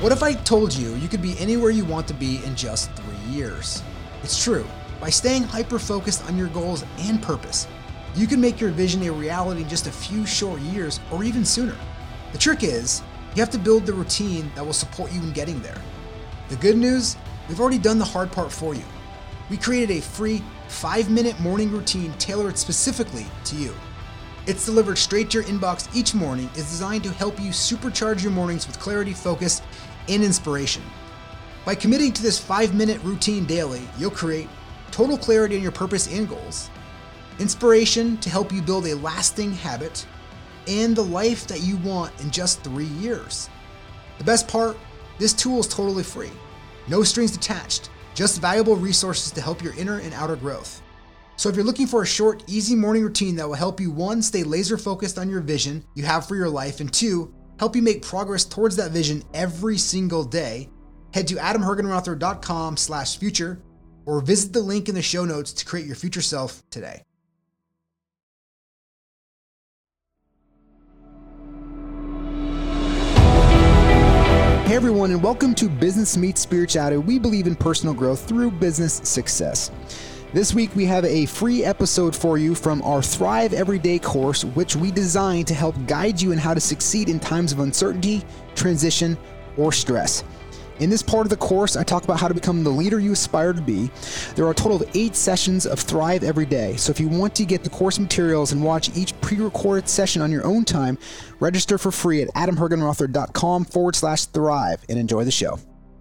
What if I told you you could be anywhere you want to be in just 3 years? It's true. By staying hyper-focused on your goals and purpose, you can make your vision a reality in just a few short years or even sooner. The trick is, you have to build the routine that will support you in getting there. The good news, we've already done the hard part for you. We created a free 5-minute morning routine tailored specifically to you. It's delivered straight to your inbox each morning, is designed to help you supercharge your mornings with clarity, focus, and inspiration. By committing to this 5-minute routine daily, you'll create total clarity on your purpose and goals, inspiration to help you build a lasting habit, and the life that you want in just 3 years. The best part, this tool is totally free. No strings attached, just valuable resources to help your inner and outer growth. So if you're looking for a short, easy morning routine that will help you, 1, stay laser focused on your vision you have for your life, and 2, help you make progress towards that vision every single day, head to adamhergenrother.com/future or visit the link in the show notes to create your future self today. Hey everyone, and welcome to Business Meets Spirituality. We believe in personal growth through business success. This week we have a free episode for you from our Thrive Everyday course, which we designed to help guide you in how to succeed in times of uncertainty, transition, or stress. In this part of the course, I talk about how to become the leader you aspire to be. There are a total of 8 sessions of Thrive Every Day. So if you want to get the course materials and watch each pre-recorded session on your own time, register for free at adamhergenrother.com/thrive and enjoy the show.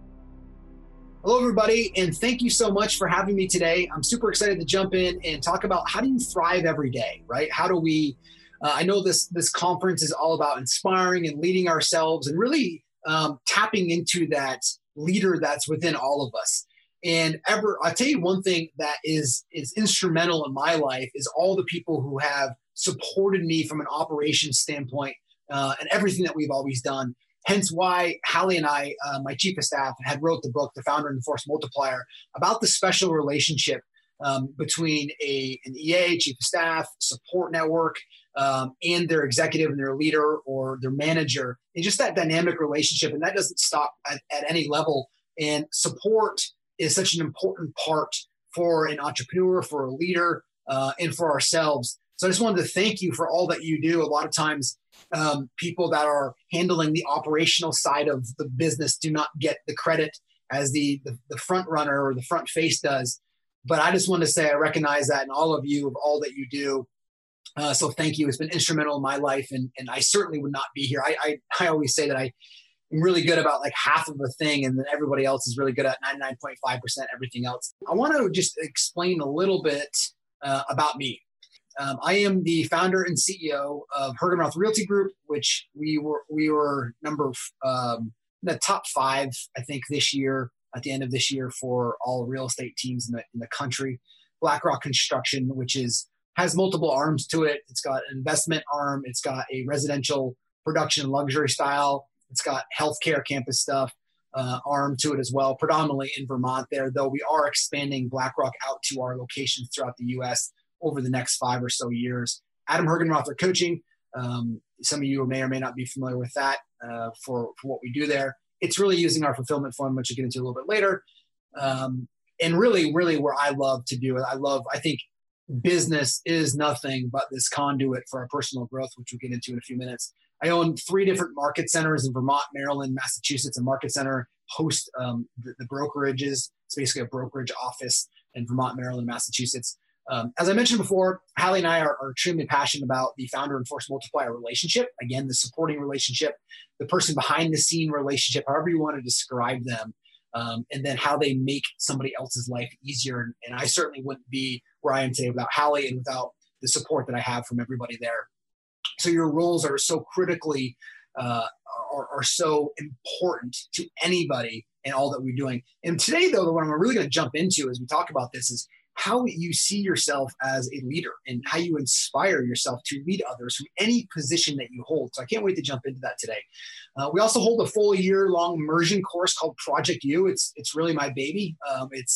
Hello, everybody, and thank you so much for having me today. I'm super excited to jump in and talk about how do you thrive every day, right? How do we, I know this conference is all about inspiring and leading ourselves and really tapping into that leader that's within all of us. And I'll tell you one thing that is instrumental in my life is all the people who have supported me from an operations standpoint and everything that we've always done. Hence why Hallie and I, my chief of staff, had wrote the book, The Founder and the Force Multiplier, about the special relationship between an EA, chief of staff, support network, and their executive and their leader or their manager, and just that dynamic relationship. And that doesn't stop at any level. And support is such an important part for an entrepreneur, for a leader, and for ourselves. So I just wanted to thank you for all that you do. A lot of times, people that are handling the operational side of the business do not get the credit as the front runner or the front face does. But I just wanted to say I recognize that in all of you, of all that you do. So thank you. It's been instrumental in my life, and I certainly would not be here. I always say that I'm really good about like half of a thing, and then everybody else is really good at 99.5% everything else. I want to just explain a little bit about me. I am the founder and CEO of Hergen Rother Realty Group, which we were number in the top 5, I think, this year, at the end of this year, for all real estate teams in the country. BlackRock Construction, which has multiple arms to it. It's got an investment arm. It's got a residential production luxury style. It's got healthcare campus stuff arm to it as well, predominantly in Vermont there, though we are expanding BlackRock out to our locations throughout the U.S. over the next 5 or so years. Adam Hergen Rother Coaching. Some of you may or may not be familiar with that for what we do there. It's really using our fulfillment fund, which we'll get into a little bit later. And really where I love to do it. I think business is nothing but this conduit for our personal growth, which we'll get into in a few minutes. I own 3 different market centers in Vermont, Maryland, Massachusetts. A market center host the brokerages. It's basically a brokerage office in Vermont, Maryland, Massachusetts. As I mentioned before, Hallie and I are extremely passionate about the founder and force multiplier relationship. Again, the supporting relationship, the person behind the scene relationship, however you want to describe them, and then how they make somebody else's life easier. And I certainly wouldn't be where I am today without Hallie and without the support that I have from everybody there. So your roles are so critically, are so important to anybody and all that we're doing. And today, though, what I'm really going to jump into as we talk about this is how you see yourself as a leader and how you inspire yourself to lead others from any position that you hold. So I can't wait to jump into that today. We also hold a full year-long immersion course called Project U. It's really my baby. It's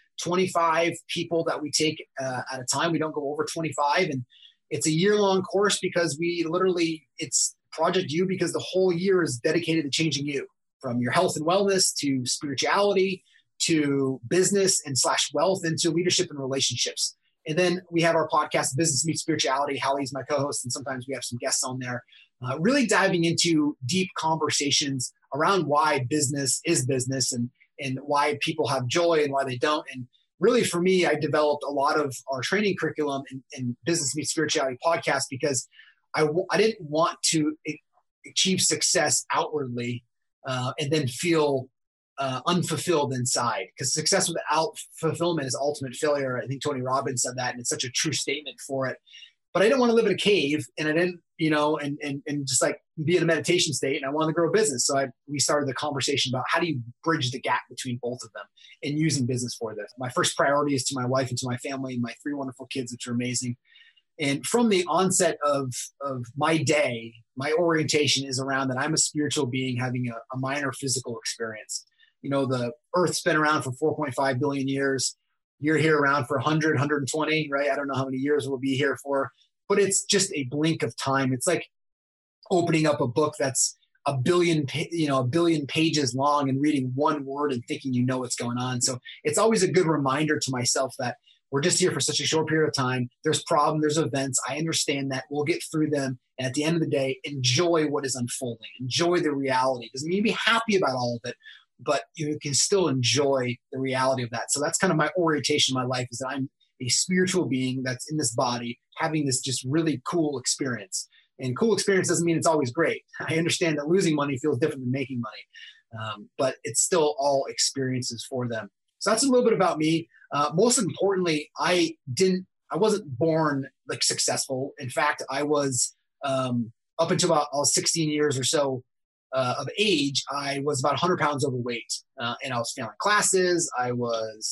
25 people that we take at a time. We don't go over 25. And it's a year-long course because it's Project U because the whole year is dedicated to changing you. from your health and wellness to spirituality to business and slash wealth into leadership and relationships. And then we have our podcast, Business Meets Spirituality. Hallie's my co-host, and sometimes we have some guests on there, really diving into deep conversations around why business is business and why people have joy and why they don't. And really, for me, I developed a lot of our training curriculum in Business Meets Spirituality podcast because I didn't want to achieve success outwardly and then feel unfulfilled inside, because success without fulfillment is ultimate failure. I think Tony Robbins said that, and it's such a true statement for it. But I didn't want to live in a cave, and I didn't, and just like be in a meditation state, and I wanted to grow a business. So we started the conversation about how do you bridge the gap between both of them and using business for this. My first priority is to my wife and to my family and my 3 wonderful kids, which are amazing. And from the onset of my day, my orientation is around that I'm a spiritual being having a minor physical experience. The Earth's been around for 4.5 billion years. You're here around for 100, 120, right? I don't know how many years we'll be here for, but it's just a blink of time. It's like opening up a book that's a billion pages long and reading one word and thinking you know what's going on. So it's always a good reminder to myself that we're just here for such a short period of time. There's problems, there's events. I understand that. We'll get through them. And at the end of the day, enjoy what is unfolding. Enjoy the reality. Doesn't mean be happy about all of it, but you can still enjoy the reality of that. So that's kind of my orientation in my life, is that I'm a spiritual being that's in this body having this just really cool experience. And cool experience doesn't mean it's always great. I understand that losing money feels different than making money, but it's still all experiences for them. So that's a little bit about me. Most importantly, I wasn't born like successful. In fact, I was up until about I was 16 years or so of age, I was about 100 pounds overweight, and I was failing classes. I was,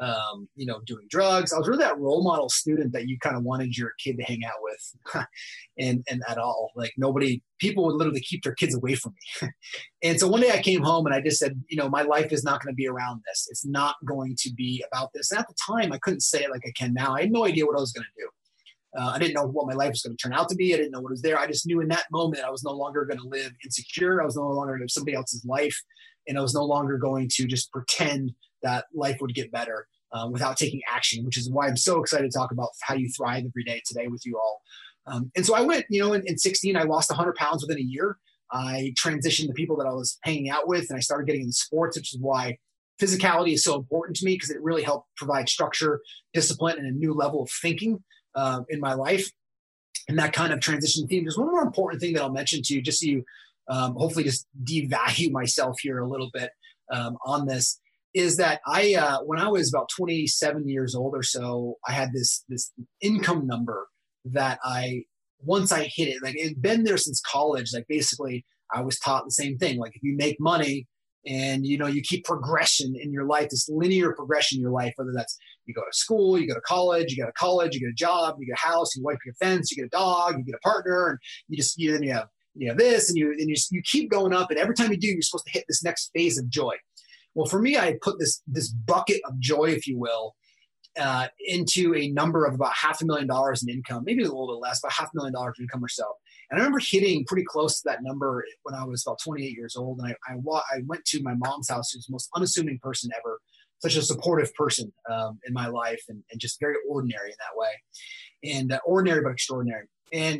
doing drugs. I was really that role model student that you kind of wanted your kid to hang out with, and at all. Like people would literally keep their kids away from me. And so one day I came home and I just said, my life is not going to be around this. It's not going to be about this. And at the time, I couldn't say it like I can now. I had no idea what I was going to do. I didn't know what my life was going to turn out to be. I didn't know what was there. I just knew in that moment I was no longer going to live insecure. I was no longer going to live somebody else's life. And I was no longer going to just pretend that life would get better without taking action, which is why I'm so excited to talk about how you thrive every day today with you all. And so I went, in 16, I lost 100 pounds within a year. I transitioned the people that I was hanging out with, and I started getting into sports, which is why physicality is so important to me, because it really helped provide structure, discipline, and a new level of thinking in my life. And that kind of transition theme. There's one more important thing that I'll mention to you, just so you hopefully just devalue myself here a little bit on this, is that when I was about 27 years old or so, I had this income number that once I hit it, like it'd been there since college. Like basically I was taught the same thing. Like if you make money and, you keep progression in your life, this linear progression in your life, whether that's you go to school, you go to college, you get a job, you get a house, you wipe your fence, you get a dog, you get a partner, and then you have this, and you keep going up. And every time you do, you're supposed to hit this next phase of joy. Well, for me, I put this bucket of joy, if you will, into a number of about $500,000 in income, maybe a little bit less, but $500,000 income or so. And I remember hitting pretty close to that number when I was about 28 years old. And I went to my mom's house, who's the most unassuming person ever, such a supportive person in my life, and just very ordinary in that way, and ordinary but extraordinary. And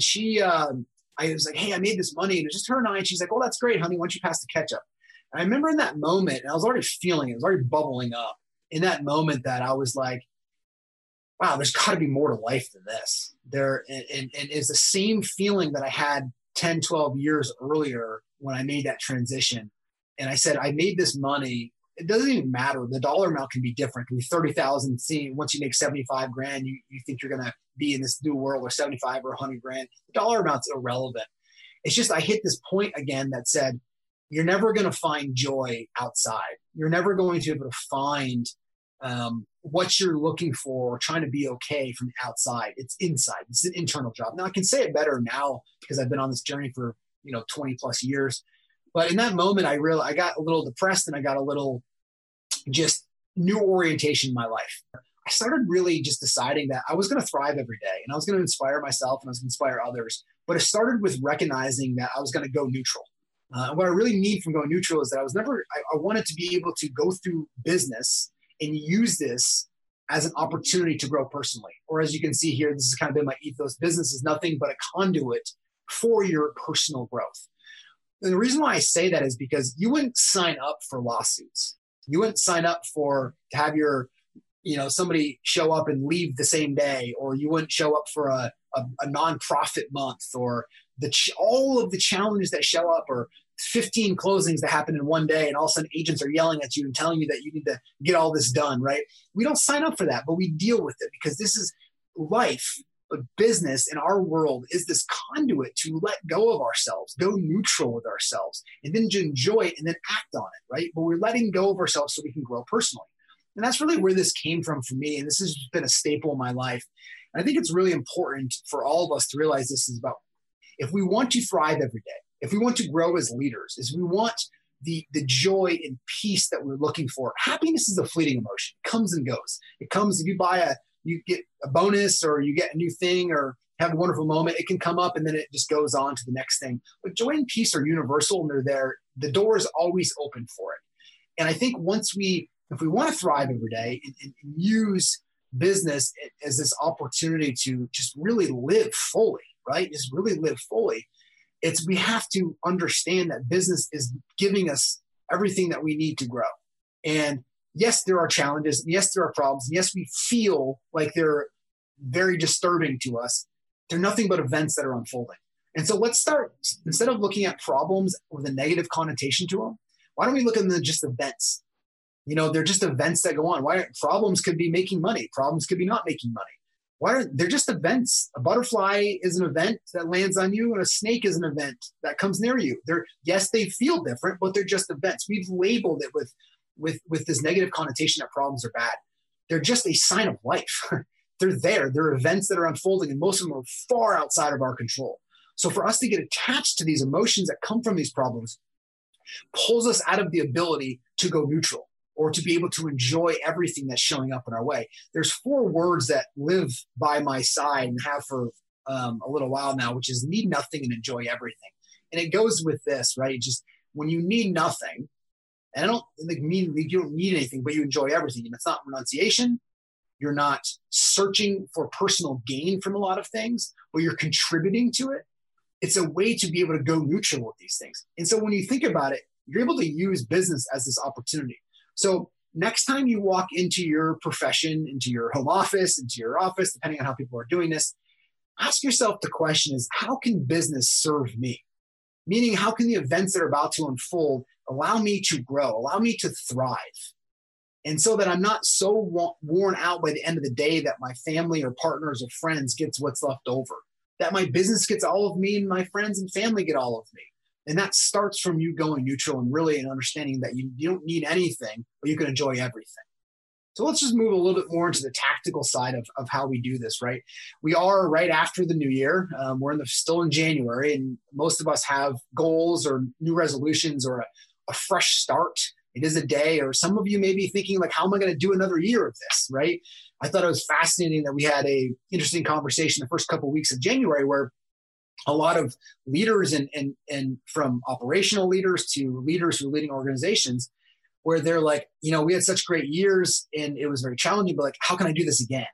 I was like, hey, I made this money. And it was just her and I. And she's like, oh, that's great, honey. Why don't you pass the ketchup? And I remember in that moment, and I was already feeling it. It was already bubbling up in that moment that I was like, wow, there's got to be more to life than this. And it's the same feeling that I had 10, 12 years earlier when I made that transition. And I said, I made this money. It doesn't even matter. The dollar amount can be different. It can be 30,000. Once you make 75 grand, you think you're going to be in this new world, or 75 or 100 grand. The dollar amount's irrelevant. It's just, I hit this point again that said, you're never going to find joy outside. You're never going to be able to find what you're looking for or trying to be okay from the outside. It's inside. It's an internal job. Now I can say it better now because I've been on this journey for 20 plus years. But in that moment, I got a little depressed, and I got a little just new orientation in my life. I started really just deciding that I was going to thrive every day, and I was going to inspire myself, and I was going to inspire others. But it started with recognizing that I was going to go neutral. What I really need from going neutral is that I wanted to be able to go through business and use this as an opportunity to grow personally. Or as you can see here, this has kind of been my ethos. Business is nothing but a conduit for your personal growth. And the reason why I say that is because you wouldn't sign up for lawsuits. You wouldn't sign up to have your, somebody show up and leave the same day, or you wouldn't show up for a nonprofit month, or all of the challenges that show up, or 15 closings that happen in one day, and all of a sudden agents are yelling at you and telling you that you need to get all this done, right? We don't sign up for that, but we deal with it because this is life. But business in our world is this conduit to let go of ourselves, go neutral with ourselves, and then to enjoy it and then act on it, right? But we're letting go of ourselves so we can grow personally. And that's really where this came from for me. And this has been a staple in my life. And I think it's really important for all of us to realize this is about, if we want to thrive every day, if we want to grow as leaders, if we want the joy and peace that we're looking for. Happiness is a fleeting emotion. It comes and goes. It comes, if you get a bonus, or you get a new thing, or have a wonderful moment, it can come up and then it just goes on to the next thing. But joy and peace are universal, and they're there. The door is always open for it. And I think if we want to thrive every day and use business as this opportunity to just really live fully, right? Just really live fully. We have to understand that business is giving us everything that we need to grow. And yes, there are challenges. And yes, there are problems. And yes, we feel like they're very disturbing to us. They're nothing but events that are unfolding. And so let's start, instead of looking at problems with a negative connotation to them, why don't we look at them as just events? They're just events that go on. Problems could be making money. Problems could be not making money. They're just events. A butterfly is an event that lands on you, and a snake is an event that comes near you. Yes, they feel different, but they're just events. We've labeled it with this negative connotation that problems are bad. They're just a sign of life. They're there. They're events that are unfolding, and most of them are far outside of our control. So for us to get attached to these emotions that come from these problems pulls us out of the ability to go neutral, or to be able to enjoy everything that's showing up in our way. There's 4 words that live by my side and have for a little while now, which is need nothing and enjoy everything. And it goes with this, right? Just when you need nothing, and I don't mean you don't need anything, but you enjoy everything. And it's not renunciation. You're not searching for personal gain from a lot of things, but you're contributing to it. It's a way to be able to go neutral with these things. And so when you think about it, you're able to use business as this opportunity. So next time you walk into your profession, into your home office, into your office, depending on how people are doing this, ask yourself the question is, how can business serve me? Meaning, how can the events that are about to unfold allow me to grow, allow me to thrive? And so that I'm not so worn out by the end of the day that my family or partners or friends gets what's left over, that my business gets all of me and my friends and family get all of me. And that starts from you going neutral and really an understanding that you don't need anything, but you can enjoy everything. So let's just move a little bit more into the tactical side of how we do this, right? We are right after the new year. We're still in January, and most of us have goals or new resolutions or a fresh start. It is a day, or some of you may be thinking like, how am I going to do another year of this, right? I thought it was fascinating that we had a interesting conversation the first couple of weeks of January where a lot of leaders and from operational leaders to leaders who are leading organizations, where they're like, we had such great years and it was very challenging, but like, how can I do this again?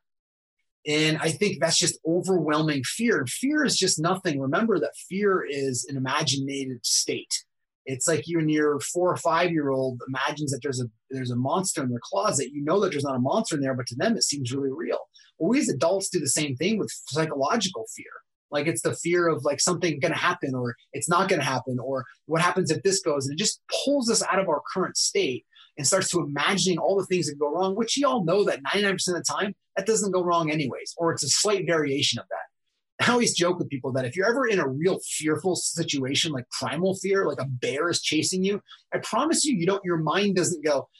And I think that's just overwhelming fear. Fear is just nothing. Remember that fear is an imaginated state. It's like you and your 4 or 5-year-old imagines that there's a monster in their closet. You know that there's not a monster in there, but to them it seems really real. Well, we as adults do the same thing with psychological fear. Like it's the fear of like something going to happen or it's not going to happen or what happens if this goes. And it just pulls us out of our current state and starts to imagining all the things that go wrong, which you all know that 99% of the time that doesn't go wrong anyways, or it's a slight variation of that. I always joke with people that if you're ever in a real fearful situation, like primal fear, like a bear is chasing you, I promise you, your mind doesn't go,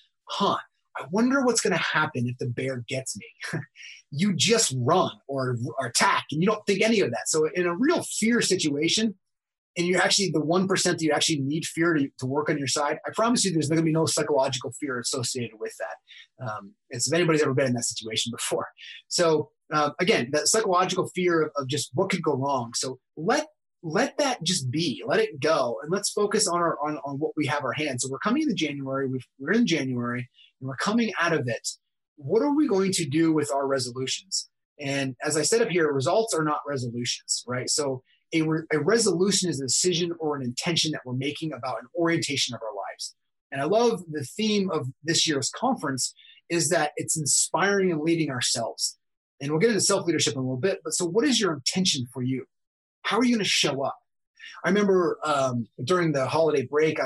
I wonder what's going to happen if the bear gets me. You just run or attack, and you don't think any of that. So in a real fear situation, and you're actually the 1% that you actually need fear to work on your side, I promise you there's going to be no psychological fear associated with that. It's if anybody's ever been in that situation before. So again, that psychological fear of just what could go wrong. So let let that just be, let it go. And let's focus on on what we have our hands. So we're coming into January, we're in January and we're coming out of it. What are we going to do with our resolutions? And as I said up here, results are not resolutions, right? So a resolution is a decision or an intention that we're making about an orientation of our lives. And I love the theme of this year's conference is that it's inspiring and leading ourselves. And we'll get into self-leadership in a little bit, but so what is your intention for you? How are you going to show up? I remember during the holiday break,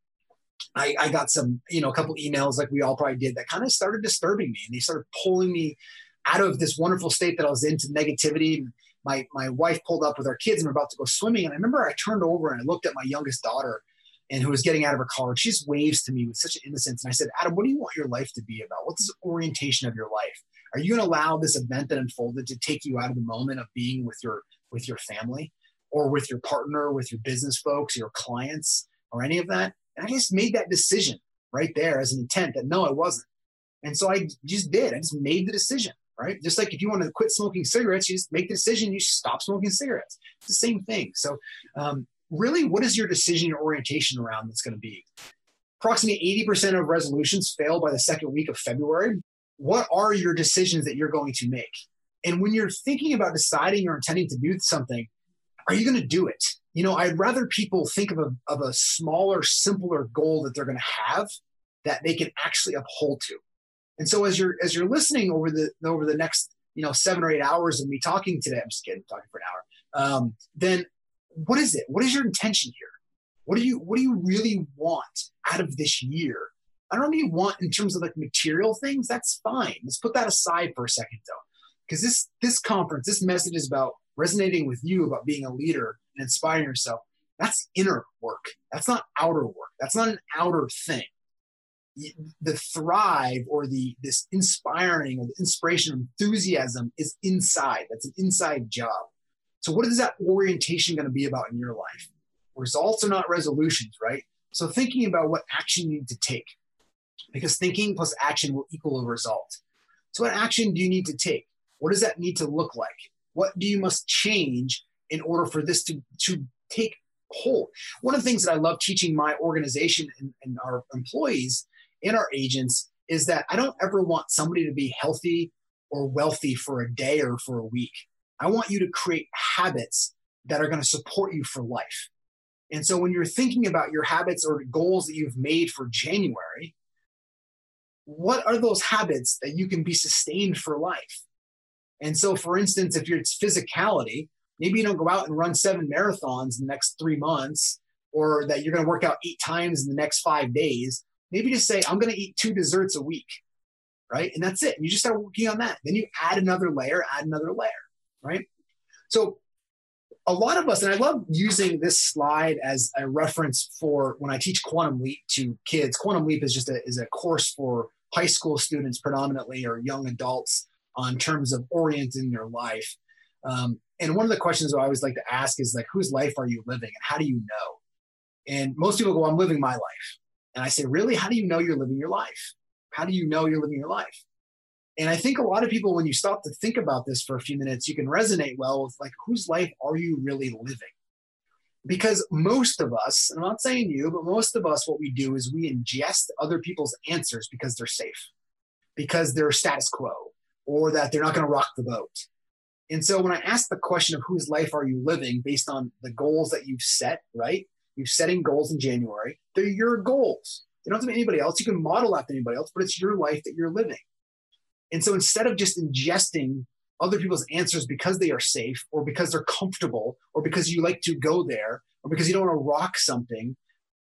I got some, a couple emails like we all probably did that kind of started disturbing me. And they started pulling me out of this wonderful state that I was in to negativity. My wife pulled up with our kids and we're about to go swimming. And I remember I turned over and I looked at my youngest daughter and who was getting out of her car. She just waves to me with such innocence. And I said, Adam, what do you want your life to be about? What's the orientation of your life? Are you going to allow this event that unfolded to take you out of the moment of being with your family or with your partner, with your business folks, your clients, or any of that? And I just made that decision right there as an intent that no, I wasn't. And so I just did. I just made the decision, right? Just like if you want to quit smoking cigarettes, you just make the decision, you stop smoking cigarettes. It's the same thing. So really, what is your decision or orientation around that's going to be? Approximately 80% of resolutions fail by the second week of February. What are your decisions that you're going to make? And when you're thinking about deciding or intending to do something, are you going to do it? I'd rather people think of a smaller, simpler goal that they're going to have that they can actually uphold to. And so as you're listening over the next 7 or 8 hours of me talking today, I'm just kidding, talking for an hour. Then what is it? What is your intention here? What do you really want out of this year? I don't really want in terms of like material things. That's fine. Let's put that aside for a second though, because this conference, this message is about resonating with you about being a leader and inspiring yourself. That's inner work. That's not outer work. That's not an outer thing. The thrive or this inspiring or the inspiration, enthusiasm is inside. That's an inside job. So what is that orientation going to be about in your life? Results are not resolutions, right? So thinking about what action you need to take, because thinking plus action will equal a result. So what action do you need to take? What does that need to look like? What do you must change in order for this to take hold? One of the things that I love teaching my organization and our employees and our agents is that I don't ever want somebody to be healthy or wealthy for a day or for a week. I want you to create habits that are going to support you for life. And so when you're thinking about your habits or goals that you've made for January, what are those habits that you can be sustained for life? And so, for instance, if it's physicality, maybe you don't go out and run 7 marathons in the next 3 months, or that you're going to work out 8 times in the next 5 days. Maybe just say, I'm going to eat 2 desserts a week, right? And that's it. And you just start working on that. Then you add another layer, right? So a lot of us, and I love using this slide as a reference for when I teach Quantum Leap to kids. Quantum Leap is just a course for high school students predominantly, or young adults, on terms of orienting their life. And one of the questions I always like to ask is like, whose life are you living and how do you know? And most people go, I'm living my life. And I say, really? How do you know you're living your life? How do you know you're living your life? And I think a lot of people, when you stop to think about this for a few minutes, you can resonate well with like, whose life are you really living? Because most of us, and I'm not saying you, but most of us, what we do is we ingest other people's answers because they're safe, because they're status quo, or that they're not going to rock the boat. And so when I ask the question of whose life are you living based on the goals that you've set, right? You're setting goals in January. They're your goals. They don't have to be anybody else. You can model after anybody else, but it's your life that you're living. And so instead of just ingesting other people's answers because they are safe, or because they're comfortable, or because you like to go there, or because you don't want to rock something,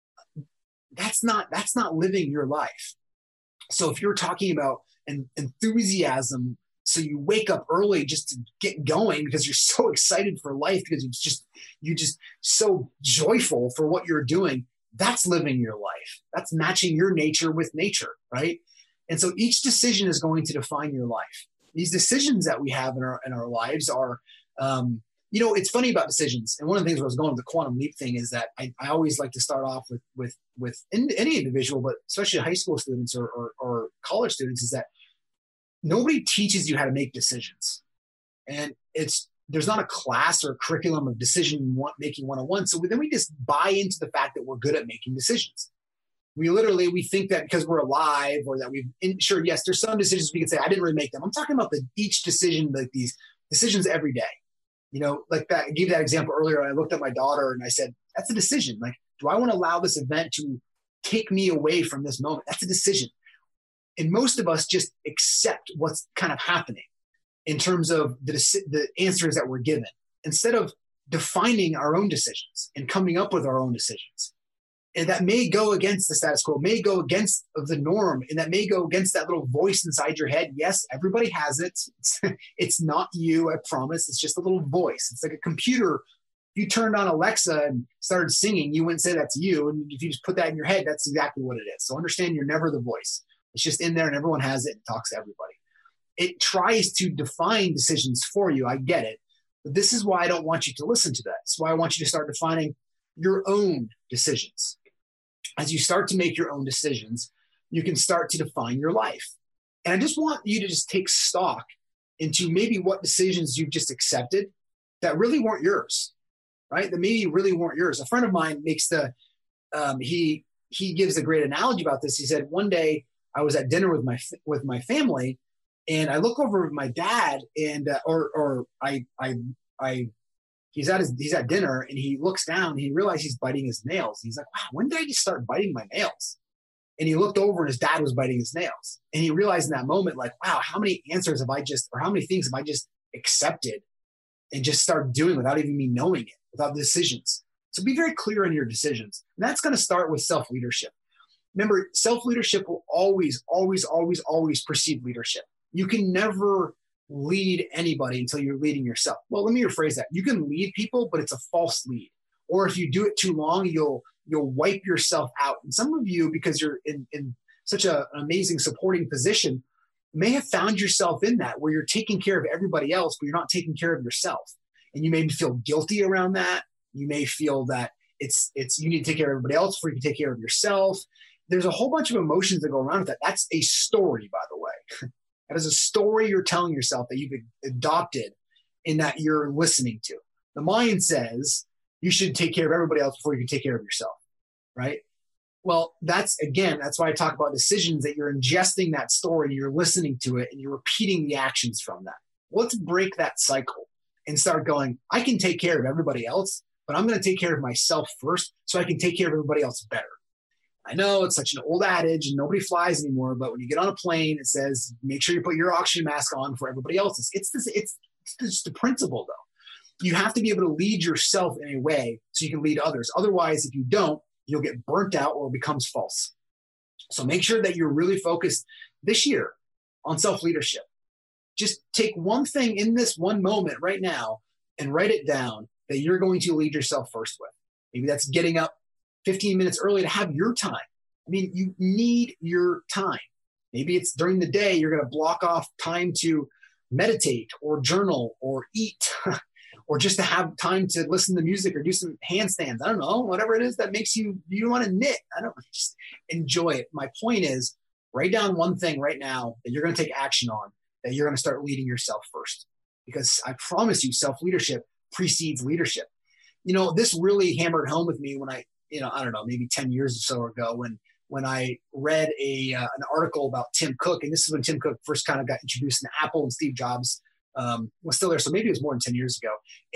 that's not living your life. So if you're talking about an enthusiasm, so you wake up early just to get going because you're so excited for life, because you're just so joyful for what you're doing, that's living your life. That's matching your nature with nature, right? And so each decision is going to define your life. These decisions that we have in our lives are, it's funny about decisions. And one of the things where I was going with the Quantum Leap thing is that I always like to start off with any individual, but especially high school students or college students, is that nobody teaches you how to make decisions. And it's there's not a class or a curriculum of decision making 101. So then we just buy into the fact that we're good at making decisions. We think that because we're alive or that sure, yes, there's some decisions we can say, I didn't really make them. I'm talking about each decision, like these decisions every day. Like that, I gave that example earlier. I looked at my daughter and I said, that's a decision. Like, do I want to allow this event to take me away from this moment? That's a decision. And most of us just accept what's kind of happening in terms of the answers that we're given, instead of defining our own decisions and coming up with our own decisions. And that may go against the status quo, may go against the norm, and that may go against that little voice inside your head. Yes, everybody has it. It's not you, I promise. It's just a little voice. It's like a computer. If you turned on Alexa and started singing, you wouldn't say that's you. And if you just put that in your head, that's exactly what it is. So understand you're never the voice. It's just in there and everyone has it and talks to everybody. It tries to define decisions for you. I get it. But this is why I don't want you to listen to that. This is why I want you to start defining your own decisions. As you start to make your own decisions, you can start to define your life. And I just want you to just take stock into maybe what decisions you've just accepted that really weren't yours, right? That maybe really weren't yours. A friend of mine makes he gives a great analogy about this. He said, one day I was at dinner with my family, and I look over at my dad, and he's at dinner, and he looks down and he realizes he's biting his nails. He's like, wow, when did I just start biting my nails? And he looked over and his dad was biting his nails. And he realized in that moment, like, wow, how many things have I just accepted and just started doing without even me knowing it, without decisions. So be very clear in your decisions. And that's going to start with self-leadership. Remember, self-leadership will always, always, always, always precede leadership. You can never lead anybody until you're leading yourself. Well, let me rephrase that. You can lead people, but it's a false lead. Or if you do it too long, you'll wipe yourself out. And some of you, because you're in such an amazing supporting position, may have found yourself in that where you're taking care of everybody else, but you're not taking care of yourself. And you may feel guilty around that. You may feel that it's you need to take care of everybody else before you can take care of yourself. There's a whole bunch of emotions that go around with that. That's a story, by the way. That is a story you're telling yourself that you've adopted and that you're listening to. The mind says you should take care of everybody else before you can take care of yourself, right? Well, that's why I talk about decisions, that you're ingesting that story, you're listening to it, and you're repeating the actions from that. Let's break that cycle and start going, I can take care of everybody else, but I'm going to take care of myself first so I can take care of everybody else better. I know it's such an old adage and nobody flies anymore, but when you get on a plane, it says, make sure you put your oxygen mask on for everybody else's. It's just the principle, though. You have to be able to lead yourself in a way so you can lead others. Otherwise, if you don't, you'll get burnt out or it becomes false. So make sure that you're really focused this year on self-leadership. Just take one thing in this one moment right now and write it down that you're going to lead yourself first with. Maybe that's getting up 15 minutes early to have your time. I mean, you need your time. Maybe it's during the day, you're going to block off time to meditate or journal or eat or just to have time to listen to music or do some handstands. I don't know, whatever it is that makes you want to knit. I don't know, just enjoy it. My point is, write down one thing right now that you're going to take action on, that you're going to start leading yourself first. Because I promise you, self-leadership precedes leadership. This really hammered home with me when I don't know, maybe 10 years or so ago when I read an article about Tim Cook. And this is when Tim Cook first kind of got introduced into Apple, and Steve Jobs was still there. So maybe it was more than 10 years ago.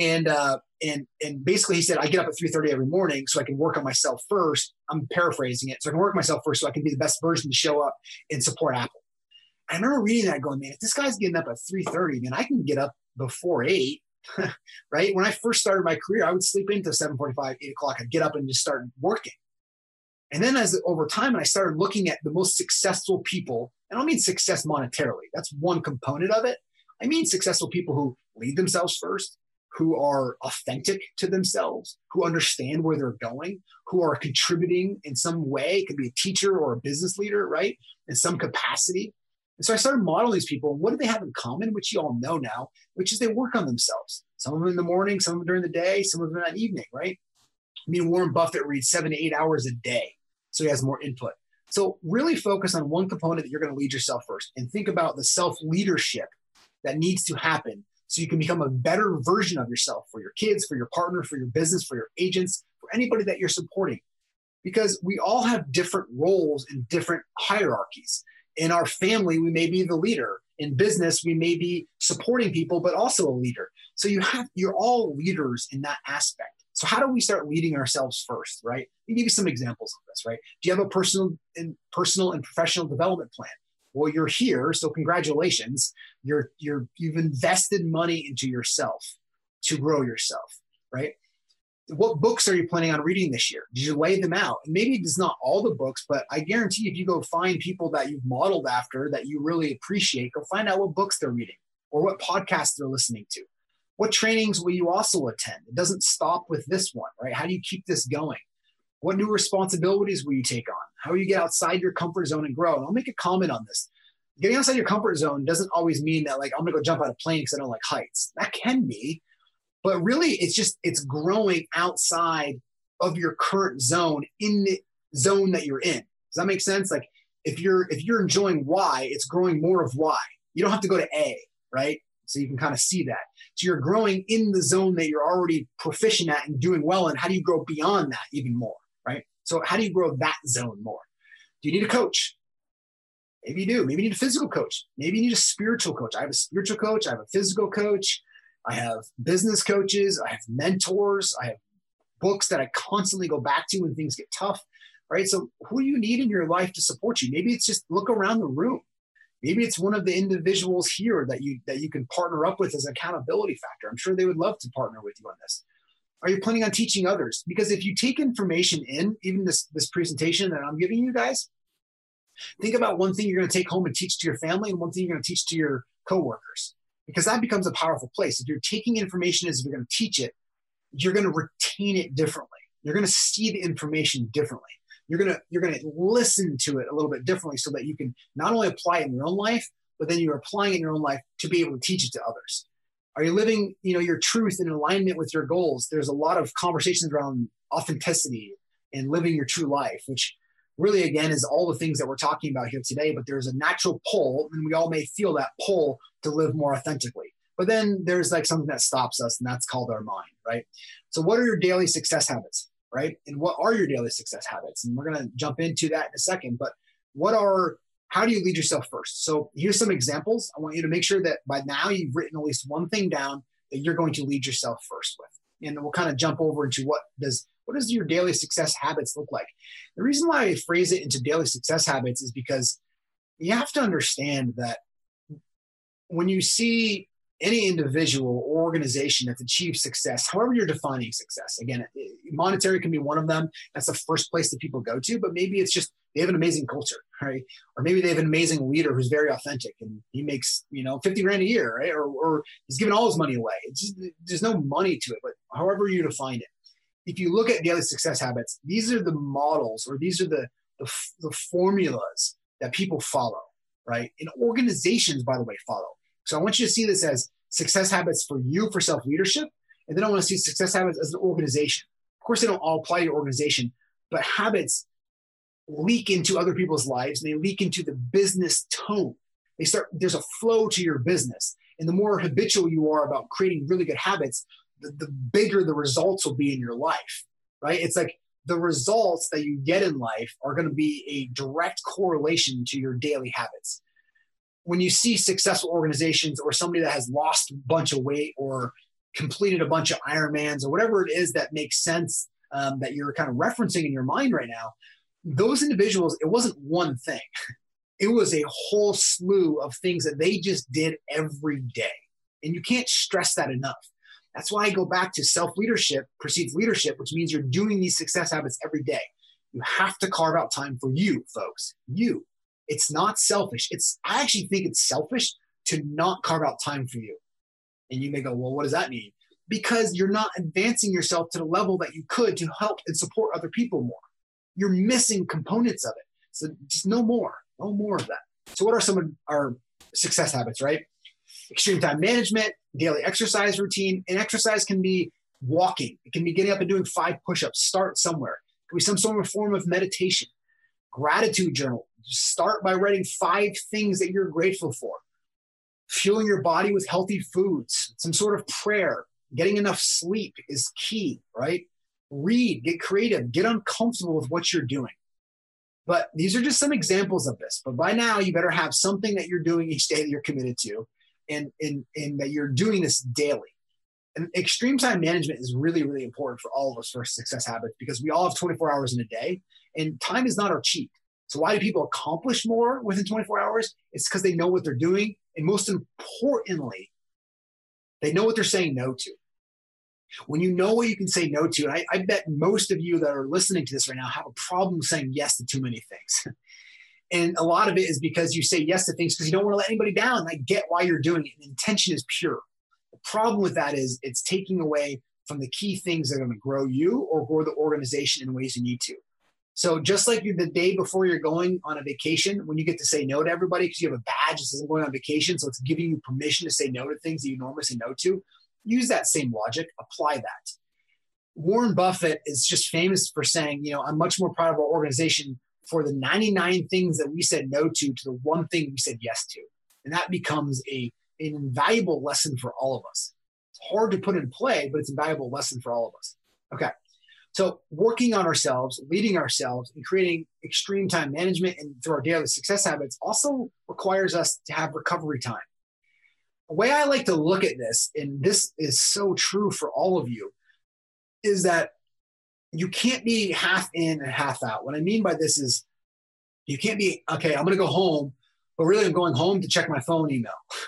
And basically he said, I get up at 3:30 every morning so I can work on myself first. I'm paraphrasing it. So I can work on myself first so I can be the best version to show up and support Apple. I remember reading that going, man, if this guy's getting up at 3:30, man, I can get up before 8. Right? When I first started my career, I would sleep into 7:45, 8 o'clock. I'd get up and just start working. And then over time, I started looking at the most successful people, and I don't mean success monetarily. That's one component of it. I mean successful people who lead themselves first, who are authentic to themselves, who understand where they're going, who are contributing in some way. It could be a teacher or a business leader, right? In some capacity. And so I started modeling these people. And what do they have in common, which you all know now, which is they work on themselves. Some of them in the morning, some of them during the day, some of them at evening, right? I mean, Warren Buffett reads 7 to 8 hours a day, so he has more input. So really focus on one component that you're going to lead yourself first, and think about the self-leadership that needs to happen so you can become a better version of yourself for your kids, for your partner, for your business, for your agents, for anybody that you're supporting. Because we all have different roles and different hierarchies. In our family, we may be the leader. In business, we may be supporting people, but also a leader. So you're all leaders in that aspect. So how do we start leading ourselves first, right? Let me give you some examples of this, right? Do you have a personal and professional development plan? Well, you're here, so congratulations. You've invested money into yourself to grow yourself, right? What books are you planning on reading this year? Did you lay them out? And maybe it's not all the books, but I guarantee if you go find people that you've modeled after that you really appreciate, go find out what books they're reading or what podcasts they're listening to. What trainings will you also attend? It doesn't stop with this one, right? How do you keep this going? What new responsibilities will you take on? How will you get outside your comfort zone and grow? And I'll make a comment on this. Getting outside your comfort zone doesn't always mean that, like, I'm going to go jump out of a plane because I don't like heights. That can be. But really, it's growing outside of your current zone in the zone that you're in. Does that make sense? Like if you're enjoying Y, it's growing more of Y. You don't have to go to A, right? So you can kind of see that. So you're growing in the zone that you're already proficient at and doing well in. How do you grow beyond that even more, right? So how do you grow that zone more? Do you need a coach? Maybe you do. Maybe you need a physical coach. Maybe you need a spiritual coach. I have a spiritual coach. I have a physical coach. I have business coaches. I have mentors. I have books that I constantly go back to when things get tough, right? So who do you need in your life to support you? Maybe it's just look around the room. Maybe it's one of the individuals here that you can partner up with as an accountability factor. I'm sure they would love to partner with you on this. Are you planning on teaching others? Because if you take information in, even this presentation that I'm giving you guys, think about one thing you're going to take home and teach to your family and one thing you're going to teach to your coworkers, because that becomes a powerful place. If you're taking information as if you're going to teach it, you're going to retain it differently. You're going to see the information differently. You're going to listen to it a little bit differently so that you can not only apply it in your own life, but then you're applying it in your own life to be able to teach it to others. Are you living, your truth in alignment with your goals? There's a lot of conversations around authenticity and living your true life, which really, again, is all the things that we're talking about here today. But there's a natural pull, and we all may feel that pull to live more authentically. But then there's like something that stops us, and that's called our mind, right? So what are your daily success habits, right? And what are your daily success habits? And we're going to jump into that in a second. But how do you lead yourself first? So here's some examples. I want you to make sure that by now you've written at least one thing down that you're going to lead yourself first with. And we'll kind of jump over into what does your daily success habits look like? The reason why I phrase it into daily success habits is because you have to understand that when you see any individual or organization that's achieved success, however you're defining success, again, monetary can be one of them. That's the first place that people go to, but maybe it's just they have an amazing culture, right? Or maybe they have an amazing leader who's very authentic and he makes, 50 grand a year, right? Or he's giving all his money away. There's no money to it, but however you define it. If you look at daily success habits, these are the models or these are the formulas that people follow, right? And organizations, by the way, follow. So I want you to see this as success habits for you for self-leadership. And then I want to see success habits as an organization. Of course, they don't all apply to your organization, but habits leak into other people's lives and they leak into the business tone. There's a flow to your business. And the more habitual you are about creating really good habits, the bigger the results will be in your life, right? It's like the results that you get in life are going to be a direct correlation to your daily habits. When you see successful organizations or somebody that has lost a bunch of weight or completed a bunch of Ironmans or whatever it is that makes sense that you're kind of referencing in your mind right now, those individuals, it wasn't one thing. It was a whole slew of things that they just did every day. And you can't stress that enough. That's why I go back to self-leadership precedes leadership, which means you're doing these success habits every day. You have to carve out time for you, folks. You. It's not selfish. I actually think it's selfish to not carve out time for you. And you may go, well, what does that mean? Because you're not advancing yourself to the level that you could to help and support other people more. You're missing components of it. So just no more of that. So what are some of our success habits, right? Extreme time management, daily exercise routine. And exercise can be walking. It can be getting up and doing 5 push-ups. Start somewhere. It can be some sort of form of meditation. Gratitude journal. Start by writing 5 things that you're grateful for. Fueling your body with healthy foods, some sort of prayer, getting enough sleep is key, right? Read, get creative, get uncomfortable with what you're doing. But these are just some examples of this. But by now, you better have something that you're doing each day that you're committed to, and that you're doing this daily. And extreme time management is really, really important for all of us for Success Habits, because we all have 24 hours in a day, and time is not our cheat. So why do people accomplish more within 24 hours? It's because they know what they're doing. And most importantly, they know what they're saying no to. When you know what you can say no to, and I bet most of you that are listening to this right now have a problem saying yes to too many things. And a lot of it is because you say yes to things because you don't want to let anybody down. I get why you're doing it. The intention is pure. The problem with that is it's taking away from the key things that are going to grow you or grow the organization in ways you need to. So just like the day before you're going on a vacation, when you get to say no to everybody because you have a badge that says I'm going on vacation, so it's giving you permission to say no to things that you normally say no to, use that same logic, apply that. Warren Buffett is just famous for saying, I'm much more proud of our organization for the 99 things that we said no to the one thing we said yes to. And that becomes an invaluable lesson for all of us. It's hard to put in play, but it's an invaluable lesson for all of us. Okay. So working on ourselves, leading ourselves, and creating extreme time management and through our daily success habits also requires us to have recovery time. The way I like to look at this, and this is so true for all of you, is that you can't be half in and half out. What I mean by this is you can't be, okay, I'm going to go home, but really I'm going home to check my phone email.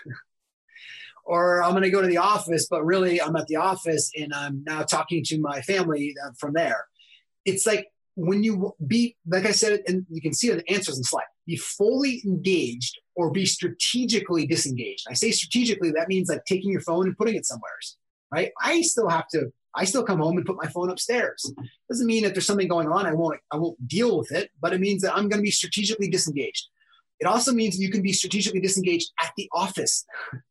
Or I'm going to go to the office, but really I'm at the office and I'm now talking to my family from there. It's like when you be, like I said, and you can see the answers in the slide, be fully engaged or be strategically disengaged. I say strategically, that means like taking your phone and putting it somewhere, right? I still come home and put my phone upstairs. Doesn't mean that there's something going on, I won't deal with it, but it means that I'm going to be strategically disengaged. It also means you can be strategically disengaged at the office.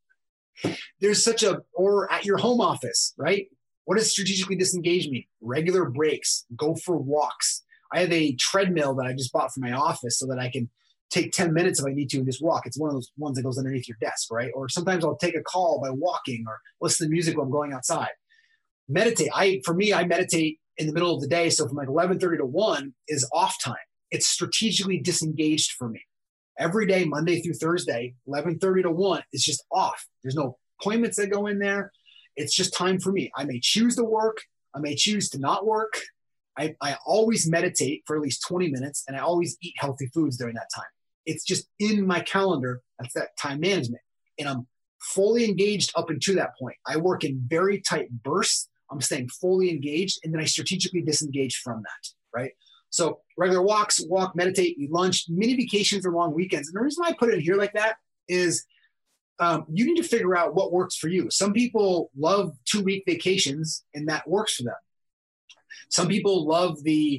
There's or at your home office, right? What does strategically disengage mean? Regular breaks, go for walks. I have a treadmill that I just bought for my office so that I can take 10 minutes if I need to and just walk. It's one of those ones that goes underneath your desk, right? Or sometimes I'll take a call by walking or listen to music while I'm going outside. Meditate. For me, I meditate in the middle of the day. So from like 11:30 to 1 is off time. It's strategically disengaged for me. Every day, Monday through Thursday, 11:30 to 1 is just off. There's no appointments that go in there. It's just time for me. I may choose to work. I may choose to not work. I always meditate for at least 20 minutes, and I always eat healthy foods during that time. It's just in my calendar. That's that time management. And I'm fully engaged up until that point. I work in very tight bursts. I'm staying fully engaged, and then I strategically disengage from that, right? So regular walks, meditate, eat lunch, mini vacations or long weekends. And the reason why I put it here like that is you need to figure out what works for you. Some people love 2-week vacations, and that works for them. Some people love the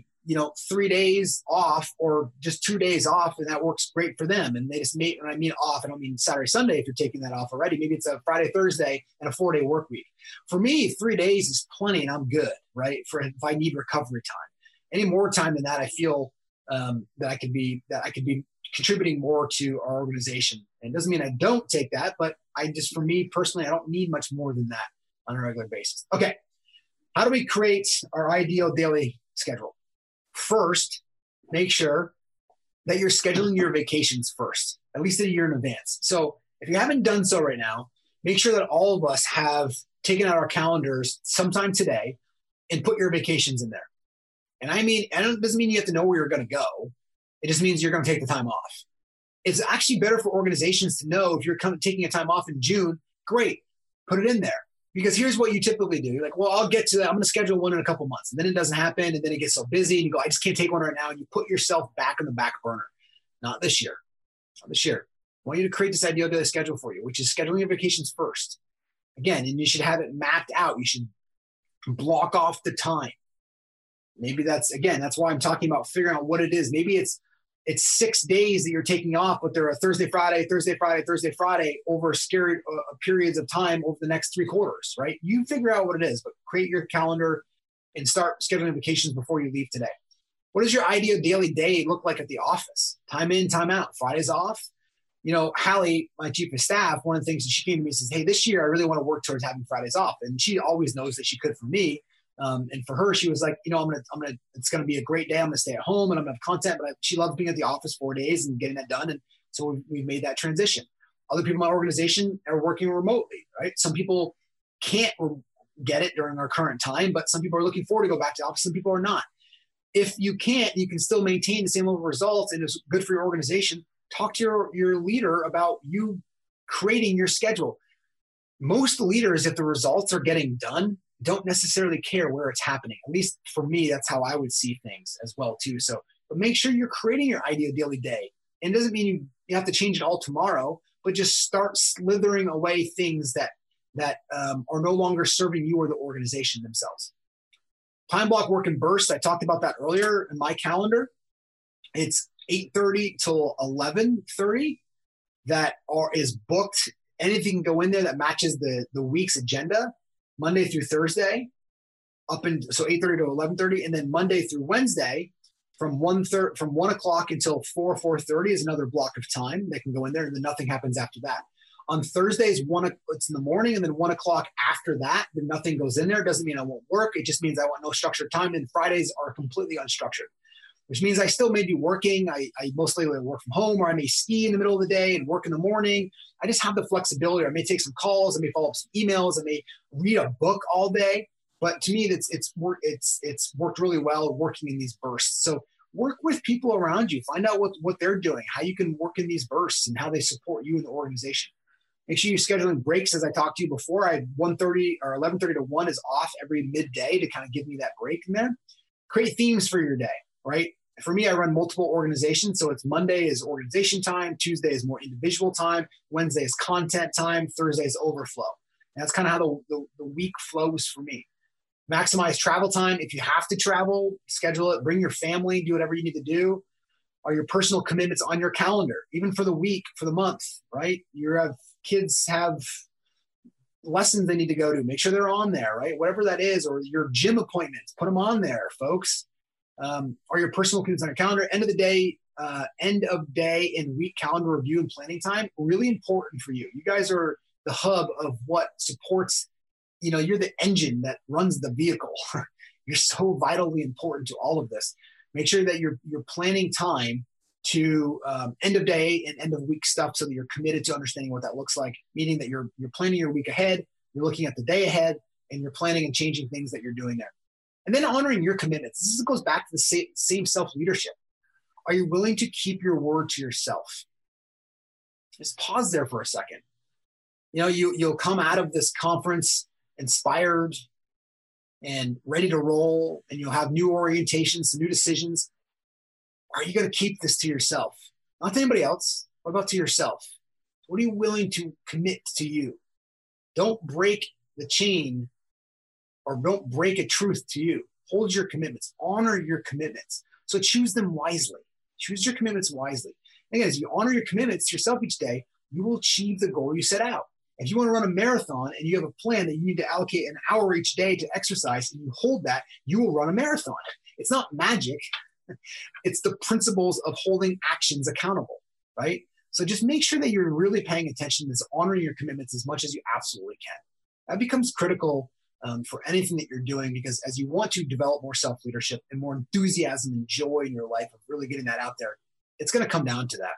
3 days off or just 2 days off, and that works great for them. And they just when I mean off, I don't mean Saturday, Sunday if you're taking that off already. Maybe it's a Friday, Thursday, and a 4-day work week. For me, 3 days is plenty, and I'm good, right? For if I need recovery time. Any more time than that, I feel that I could be contributing more to our organization. And it doesn't mean I don't take that, but for me personally, I don't need much more than that on a regular basis. Okay. How do we create our ideal daily schedule? First, make sure that you're scheduling your vacations first, at least a year in advance. So if you haven't done so right now, make sure that all of us have taken out our calendars sometime today and put your vacations in there. And it doesn't mean you have to know where you're going to go. It just means you're going to take the time off. It's actually better for organizations to know if you're taking a time off in June, great, put it in there. Because here's what you typically do. You're like, well, I'll get to that. I'm going to schedule one in a couple months. And then it doesn't happen. And then it gets so busy. And you go, I just can't take one right now. And you put yourself back on the back burner. Not this year. Not this year. I want you to create this ideal daily schedule for you, which is scheduling your vacations first. Again, and you should have it mapped out. You should block off the time. Maybe that's why I'm talking about figuring out what it is. Maybe it's 6 days that you're taking off, but they're a Thursday, Friday, Thursday, Friday, Thursday, Friday over periods of time over the next 3 quarters, right? You figure out what it is, but create your calendar and start scheduling vacations before you leave today. What does your ideal daily day look like at the office? Time in, time out. Fridays off. Hallie, my chief of staff, one of the things that she came to me and says, hey, this year I really want to work towards having Fridays off. And she always knows that she could for me. And for her, she was like, it's going to be a great day. I'm going to stay at home and I'm going to have content, but she loves being at the office 4 days and getting that done. And so we made that transition. Other people in my organization are working remotely, right? Some people can't get it during our current time, but some people are looking forward to go back to the office. Some people are not. If you can't, you can still maintain the same level of results and it's good for your organization. Talk to your leader about you creating your schedule. Most leaders, if the results are getting done, don't necessarily care where it's happening. At least for me, that's how I would see things as well too. So, but make sure you're creating your ideal daily day. And it doesn't mean you have to change it all tomorrow, but just start slithering away things that are no longer serving you or the organization themselves. Time block work in bursts. I talked about that earlier in my calendar. It's 8:30 till 11:30 is booked. Anything can go in there that matches the week's agenda, Monday through Thursday, so 8:30 to 11:30, and then Monday through Wednesday from 1 o'clock until 4:30 is another block of time that can go in there, and then nothing happens after that. On Thursdays, it's in the morning, and then 1 o'clock after that, then nothing goes in there. It doesn't mean I won't work. It just means I want no structured time, and Fridays are completely unstructured, which means I still may be working. I mostly work from home, or I may ski in the middle of the day and work in the morning. I just have the flexibility. I may take some calls. I may follow up some emails. I may read a book all day. But to me, it's worked really well working in these bursts. So work with people around you. Find out what they're doing, how you can work in these bursts, and how they support you in the organization. Make sure you're scheduling breaks, as I talked to you before. I had 1:30 or 11:30 to 1 is off every midday to kind of give me that break in there. Create themes for your day, right? For me, I run multiple organizations. So it's Monday is organization time, Tuesday is more individual time, Wednesday is content time, Thursday is overflow. And that's kind of how the week flows for me. Maximize travel time. If you have to travel, schedule it, bring your family, do whatever you need to do. Are your personal commitments on your calendar, even for the week, for the month, right? Kids have lessons they need to go to. Make sure they're on there, right? Whatever that is, or your gym appointments, put them on there, folks. Are your personal commitments on your calendar? End of day and week calendar review and planning time, really important for you. You guys are the hub of what supports, you're the engine that runs the vehicle. You're so vitally important to all of this. Make sure that you're planning time to end of day and end of week stuff so that you're committed to understanding what that looks like, meaning that you're planning your week ahead, you're looking at the day ahead, and you're planning and changing things that you're doing there. And then honoring your commitments. This goes back to the same self-leadership. Are you willing to keep your word to yourself? Just pause there for a second. You'll come out of this conference inspired and ready to roll, and you'll have new orientations, new decisions. Are you going to keep this to yourself? Not to anybody else. What about to yourself? What are you willing to commit to you? Don't break the chain, or don't break a truth to you. Hold your commitments. Honor your commitments. So choose them wisely. Choose your commitments wisely. Again, as you honor your commitments to yourself each day, you will achieve the goal you set out. If you want to run a marathon and you have a plan that you need to allocate an hour each day to exercise, and you hold that, you will run a marathon. It's not magic. It's the principles of holding actions accountable, right? So just make sure that you're really paying attention to honoring your commitments as much as you absolutely can. That becomes critical for anything that you're doing, because as you want to develop more self-leadership and more enthusiasm and joy in your life of really getting that out there, it's going to come down to that.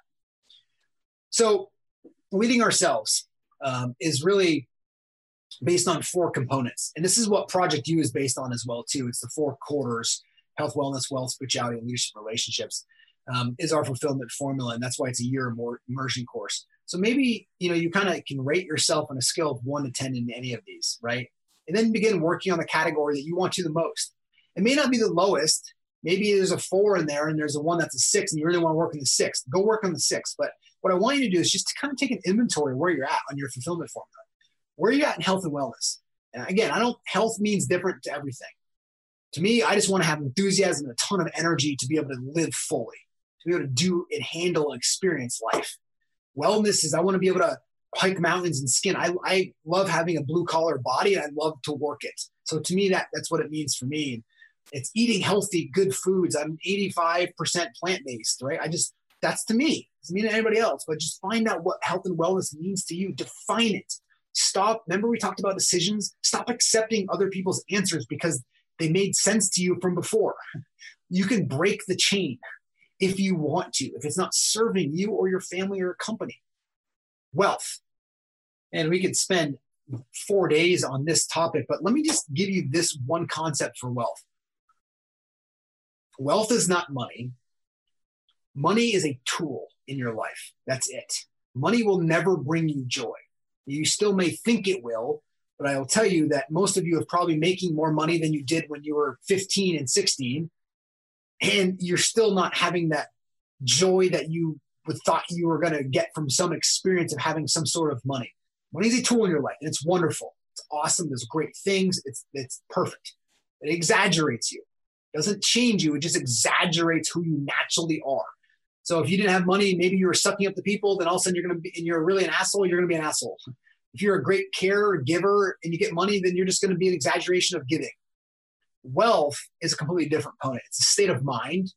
So leading ourselves is really based on 4 components. And this is what Project U is based on as well, too. It's the 4 quarters: health, wellness, wealth, spirituality, and leadership relationships is our fulfillment formula. And that's why it's a year or more immersion course. So maybe, you kind of can rate yourself on a scale of 1 to 10 in any of these, right? And then begin working on the category that you want to the most. It may not be the lowest. Maybe there's a 4 in there and there's a 1 that's a 6 and you really want to work on the 6. Go work on the 6. But what I want you to do is just to kind of take an inventory of where you're at on your fulfillment formula. Where are you at in health and wellness? And again, health means different to everything. To me, I just want to have enthusiasm and a ton of energy to be able to live fully, to be able to do and handle and experience life. Wellness is I want to be able to hike mountains and skin. I love having a blue collar body and I love to work it. So to me, that's what it means for me. It's eating healthy, good foods. I'm 85% plant-based, right? I just That's to me. It doesn't mean to anybody else, but just find out what health and wellness means to you. Define it. Stop. Remember we talked about decisions? Stop accepting other people's answers because they made sense to you from before. You can break the chain if you want to, if it's not serving you or your family or company. Wealth. And we could spend 4 days on this topic, but let me just give you this one concept for wealth. Wealth is not money. Money is a tool in your life. That's it. Money will never bring you joy. You still may think it will, but I will tell you that most of you are probably making more money than you did when you were 15 and 16, and you're still not having that joy that you would thought you were going to get from some experience of having some sort of money. Money is a tool in your life, and it's wonderful. It's awesome. There's great things. It's perfect. It exaggerates you. It doesn't change you. It just exaggerates who you naturally are. So if you didn't have money, maybe you were sucking up the people, then all of a sudden you're going to be, and you're really an asshole, you're going to be an asshole. If you're a great carer, giver, and you get money, then you're just going to be an exaggeration of giving. Wealth is a completely different component. It's a state of mind.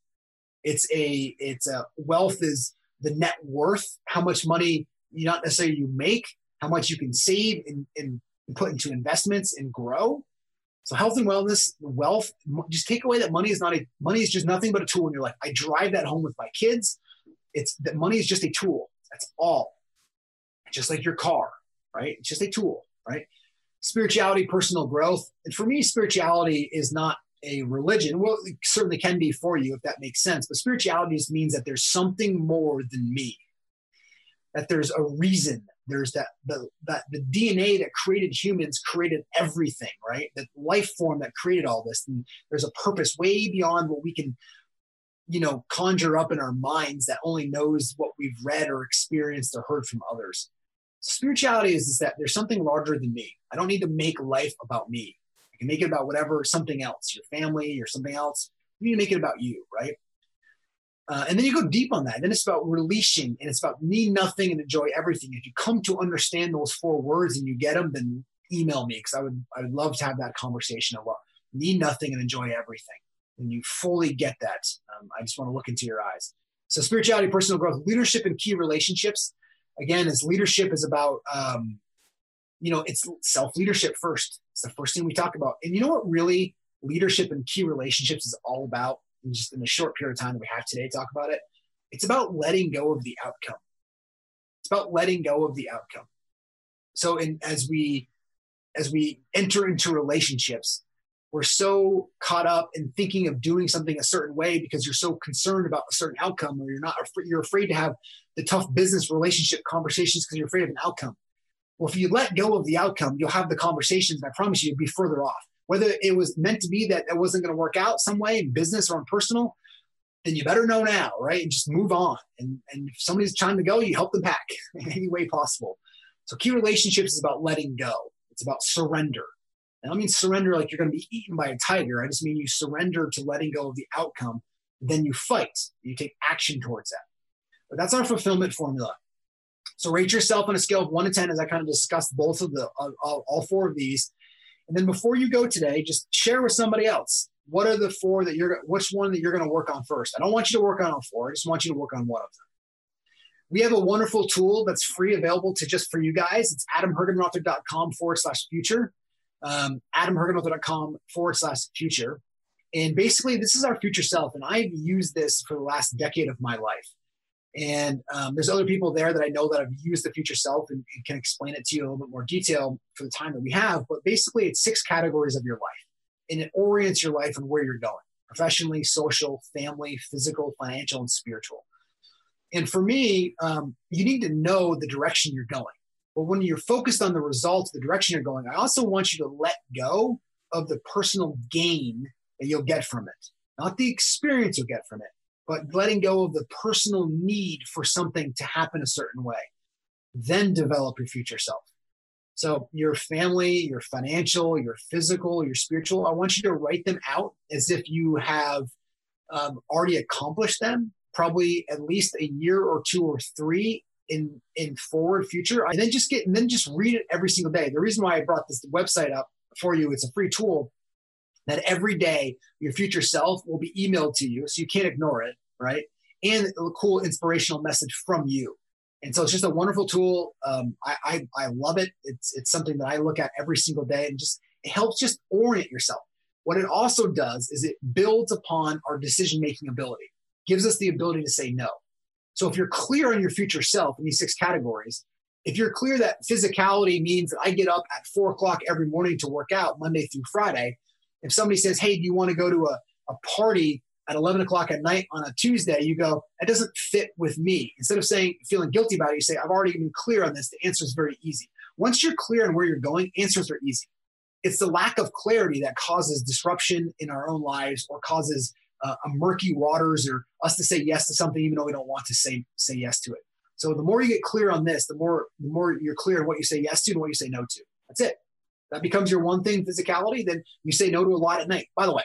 Wealth is the net worth, how much money not necessarily you make, how much you can save and put into investments and grow. So health and wellness, wealth, just take away that money is just nothing but a tool in your life. I drive that home with my kids. It's that money is just a tool. That's all. Just like your car, right? It's just a tool, right? Spirituality, personal growth. And for me, spirituality is not a religion. Well, it certainly can be for you if that makes sense. But spirituality just means that there's something more than me, that there's a reason. There's that the DNA that created humans created everything, right? That life form that created all this. And there's a purpose way beyond what we can, conjure up in our minds that only knows what we've read or experienced or heard from others. Spirituality is that there's something larger than me. I don't need to make life about me. I can make it about something else, your family or something else. You need to make it about you, right? And then you go deep on that. Then it's about releasing, and it's about need nothing and enjoy everything. If you come to understand those 4 words and you get them, then email me because I would love to have that conversation about need nothing and enjoy everything. When you fully get that, I just want to look into your eyes. So spirituality, personal growth, leadership, and key relationships. Again, as leadership is about, it's self-leadership first. It's the first thing we talk about. And you know what really leadership and key relationships is all about? And just in the short period of time that we have today to talk about it, it's about letting go of the outcome. It's about letting go of the outcome. So as we enter into relationships, we're so caught up in thinking of doing something a certain way because you're so concerned about a certain outcome, or you're afraid to have the tough business relationship conversations because you're afraid of an outcome. Well, if you let go of the outcome, you'll have the conversations, and I promise you, you'll be further off. Whether it was meant to be that it wasn't going to work out some way in business or in personal, then you better know now, right? And just move on. And if somebody's trying to go, you help them pack in any way possible. So key relationships is about letting go. It's about surrender. I don't mean surrender like you're going to be eaten by a tiger. I just mean you surrender to letting go of the outcome. Then you fight. You take action towards that. But that's our fulfillment formula. So rate yourself on a scale of 1 to 10 as I kind of discussed both of all 4 of these. And then before you go today, just share with somebody else. What are the 4 which one that you're going to work on first? I don't want you to work on all 4. I just want you to work on one of them. We have a wonderful tool that's free available just for you guys. It's adamhergenrother.com/future. adamhergenrother.com/future. And basically this is our future self. And I've used this for the last decade of my life. And there's other people there that I know that have used the future self and can explain it to you in a little bit more detail for the time that we have. But basically it's 6 categories of your life, and it orients your life and where you're going: professionally, social, family, physical, financial, and spiritual. And for me, you need to know the direction you're going. But when you're focused on the results, the direction you're going, I also want you to let go of the personal gain that you'll get from it. Not the experience you'll get from it, but letting go of the personal need for something to happen a certain way. Then develop your future self. So your family, your financial, your physical, your spiritual, I want you to write them out as if you have already accomplished them, probably at least a year or 2 or 3 in forward future. And then just read it every single day. The reason why I brought this website up for you, it's a free tool that every day your future self will be emailed to you, so you can't ignore it, right? and a cool inspirational message from you. And so it's just a wonderful tool. I love it. It's something that I look at every single day, and just it helps just orient yourself. What it also does is it builds upon our decision-making ability, gives us the ability to say no. So if you're clear on your future self in these 6 categories, if you're clear that physicality means that I get up at 4 o'clock every morning to work out Monday through Friday, if somebody says, hey, do you want to go to a party at 11 o'clock at night on a Tuesday, you go, that doesn't fit with me. Instead of feeling guilty about it, you say, I've already been clear on this. The answer is very easy. Once you're clear on where you're going, answers are easy. It's the lack of clarity that causes disruption in our own lives, or causes a murky waters, or us to say yes to something even though we don't want to say yes to it. So the more you get clear on this, the more you're clear on what you say yes to and what you say no to. That's it. That becomes your one thing, physicality. Then you say no to a lot at night. By the way,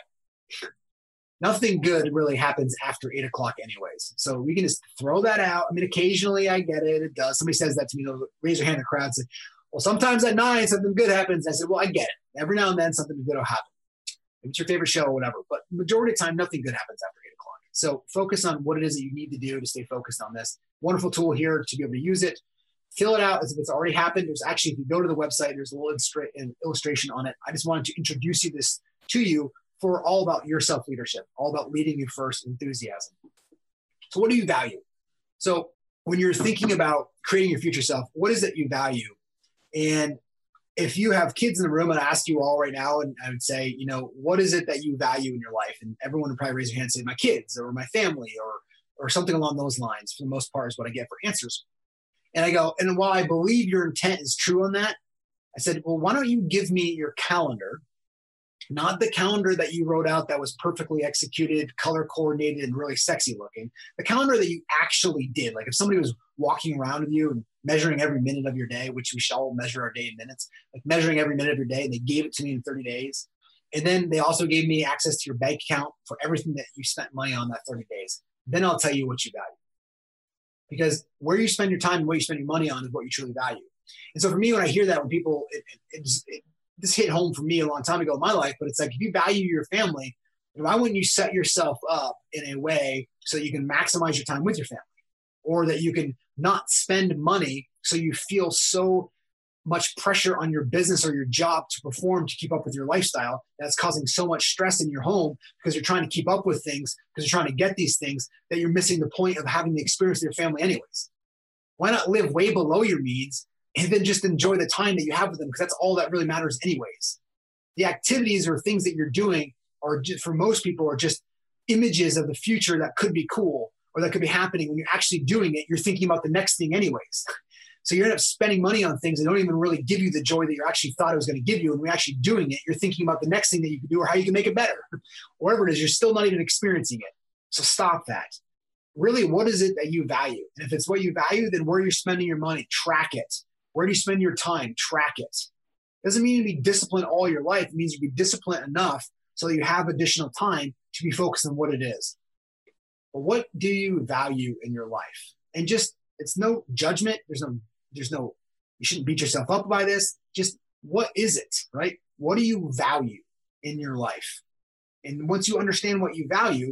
nothing good really happens after 8 o'clock anyways. So we can just throw that out. I mean, occasionally I get it. It does. Somebody says that to me, they'll raise their hand in the crowd and say, well, sometimes at 9, something good happens. I said, well, I get it. Every now and then something good will happen. Maybe it's your favorite show or whatever, but majority of the time, nothing good happens after 8 o'clock. So focus on what it is that you need to do to stay focused on this. Wonderful tool here to be able to use it. Fill it out as if it's already happened. There's actually, if you go to the website, there's a little illustration on it. I just wanted to introduce this to you for all about your self-leadership, all about leading you first, enthusiasm. So what do you value? So when you're thinking about creating your future self, what is it you value? And if you have kids in the room, and I ask you all right now, and I would say, what is it that you value in your life? And everyone would probably raise their hand and say, my kids or my family or something along those lines, for the most part, is what I get for answers. And I go, and while I believe your intent is true on that, I said, well, why don't you give me your calendar, not the calendar that you wrote out that was perfectly executed, color coordinated, and really sexy looking, the calendar that you actually did. Like if somebody was walking around with you and measuring every minute of your day, which we should all measure our day in minutes, like measuring every minute of your day, and they gave it to me in 30 days. And then they also gave me access to your bank account for everything that you spent money on that 30 days. Then I'll tell you what you value. Because where you spend your time and what you spend your money on is what you truly value. And so for me, when I hear that, when people, this hit home for me a long time ago in my life, but it's like, if you value your family, why wouldn't you set yourself up in a way so that you can maximize your time with your family, or that you can not spend money so you feel so much pressure on your business or your job to perform to keep up with your lifestyle that's causing so much stress in your home because you're trying to keep up with things, because you're trying to get these things, that you're missing the point of having the experience with your family anyways. Why not live way below your means and then just enjoy the time that you have with them, because that's all that really matters anyways. The activities or things that you're doing are just, for most people, are just images of the future that could be cool or that could be happening. When you're actually doing it, you're thinking about the next thing anyways. So you end up spending money on things that don't even really give you the joy that you actually thought it was going to give you. And when you're actually doing it, you're thinking about the next thing that you can do or how you can make it better. Whatever it is, you're still not even experiencing it. So stop that. Really, what is it that you value? And if it's what you value, then where you're spending your money, track it. Where do you spend your time? Track it. Doesn't mean you be disciplined all your life. It means you be disciplined enough so that you have additional time to be focused on what it is. But what do you value in your life? And just, it's no judgment. There's no, you shouldn't beat yourself up by this. Just what is it, right? What do you value in your life? And once you understand what you value,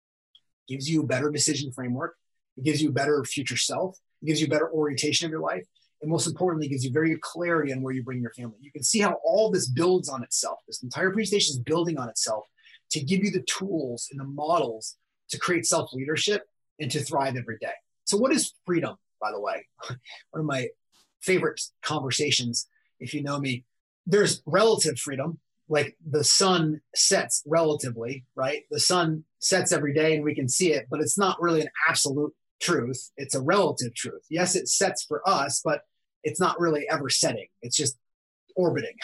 it gives you a better decision framework. It gives you a better future self. It gives you a better orientation of your life. And most importantly, it gives you very good clarity on where you bring your family. You can see how all this builds on itself. This entire presentation is building on itself to give you the tools and the models to create self-leadership and to thrive every day. So what is freedom, by the way? One of my favorite conversations, if you know me, there's relative freedom. Like the sun sets relatively, right? The sun sets every day and we can see it, but it's not really an absolute truth. It's a relative truth. Yes, it sets for us, but it's not really ever setting. It's just orbiting.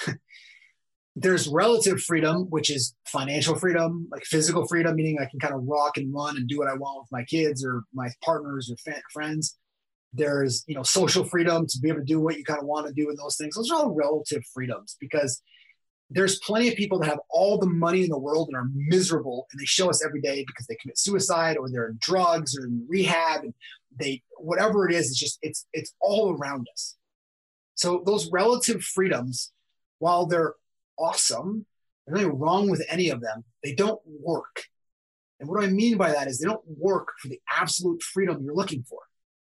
There's relative freedom, which is financial freedom, like physical freedom, meaning I can kind of rock and run and do what I want with my kids or my partners or friends. There's, social freedom to be able to do what you kind of want to do with those things. Those are all relative freedoms, because there's plenty of people that have all the money in the world and are miserable, and they show us every day because they commit suicide or they're in drugs or in rehab, and whatever it is, it's all around us. So those relative freedoms, while they're awesome, there's nothing wrong with any of them, they don't work. And what I mean by that is they don't work for the absolute freedom you're looking for.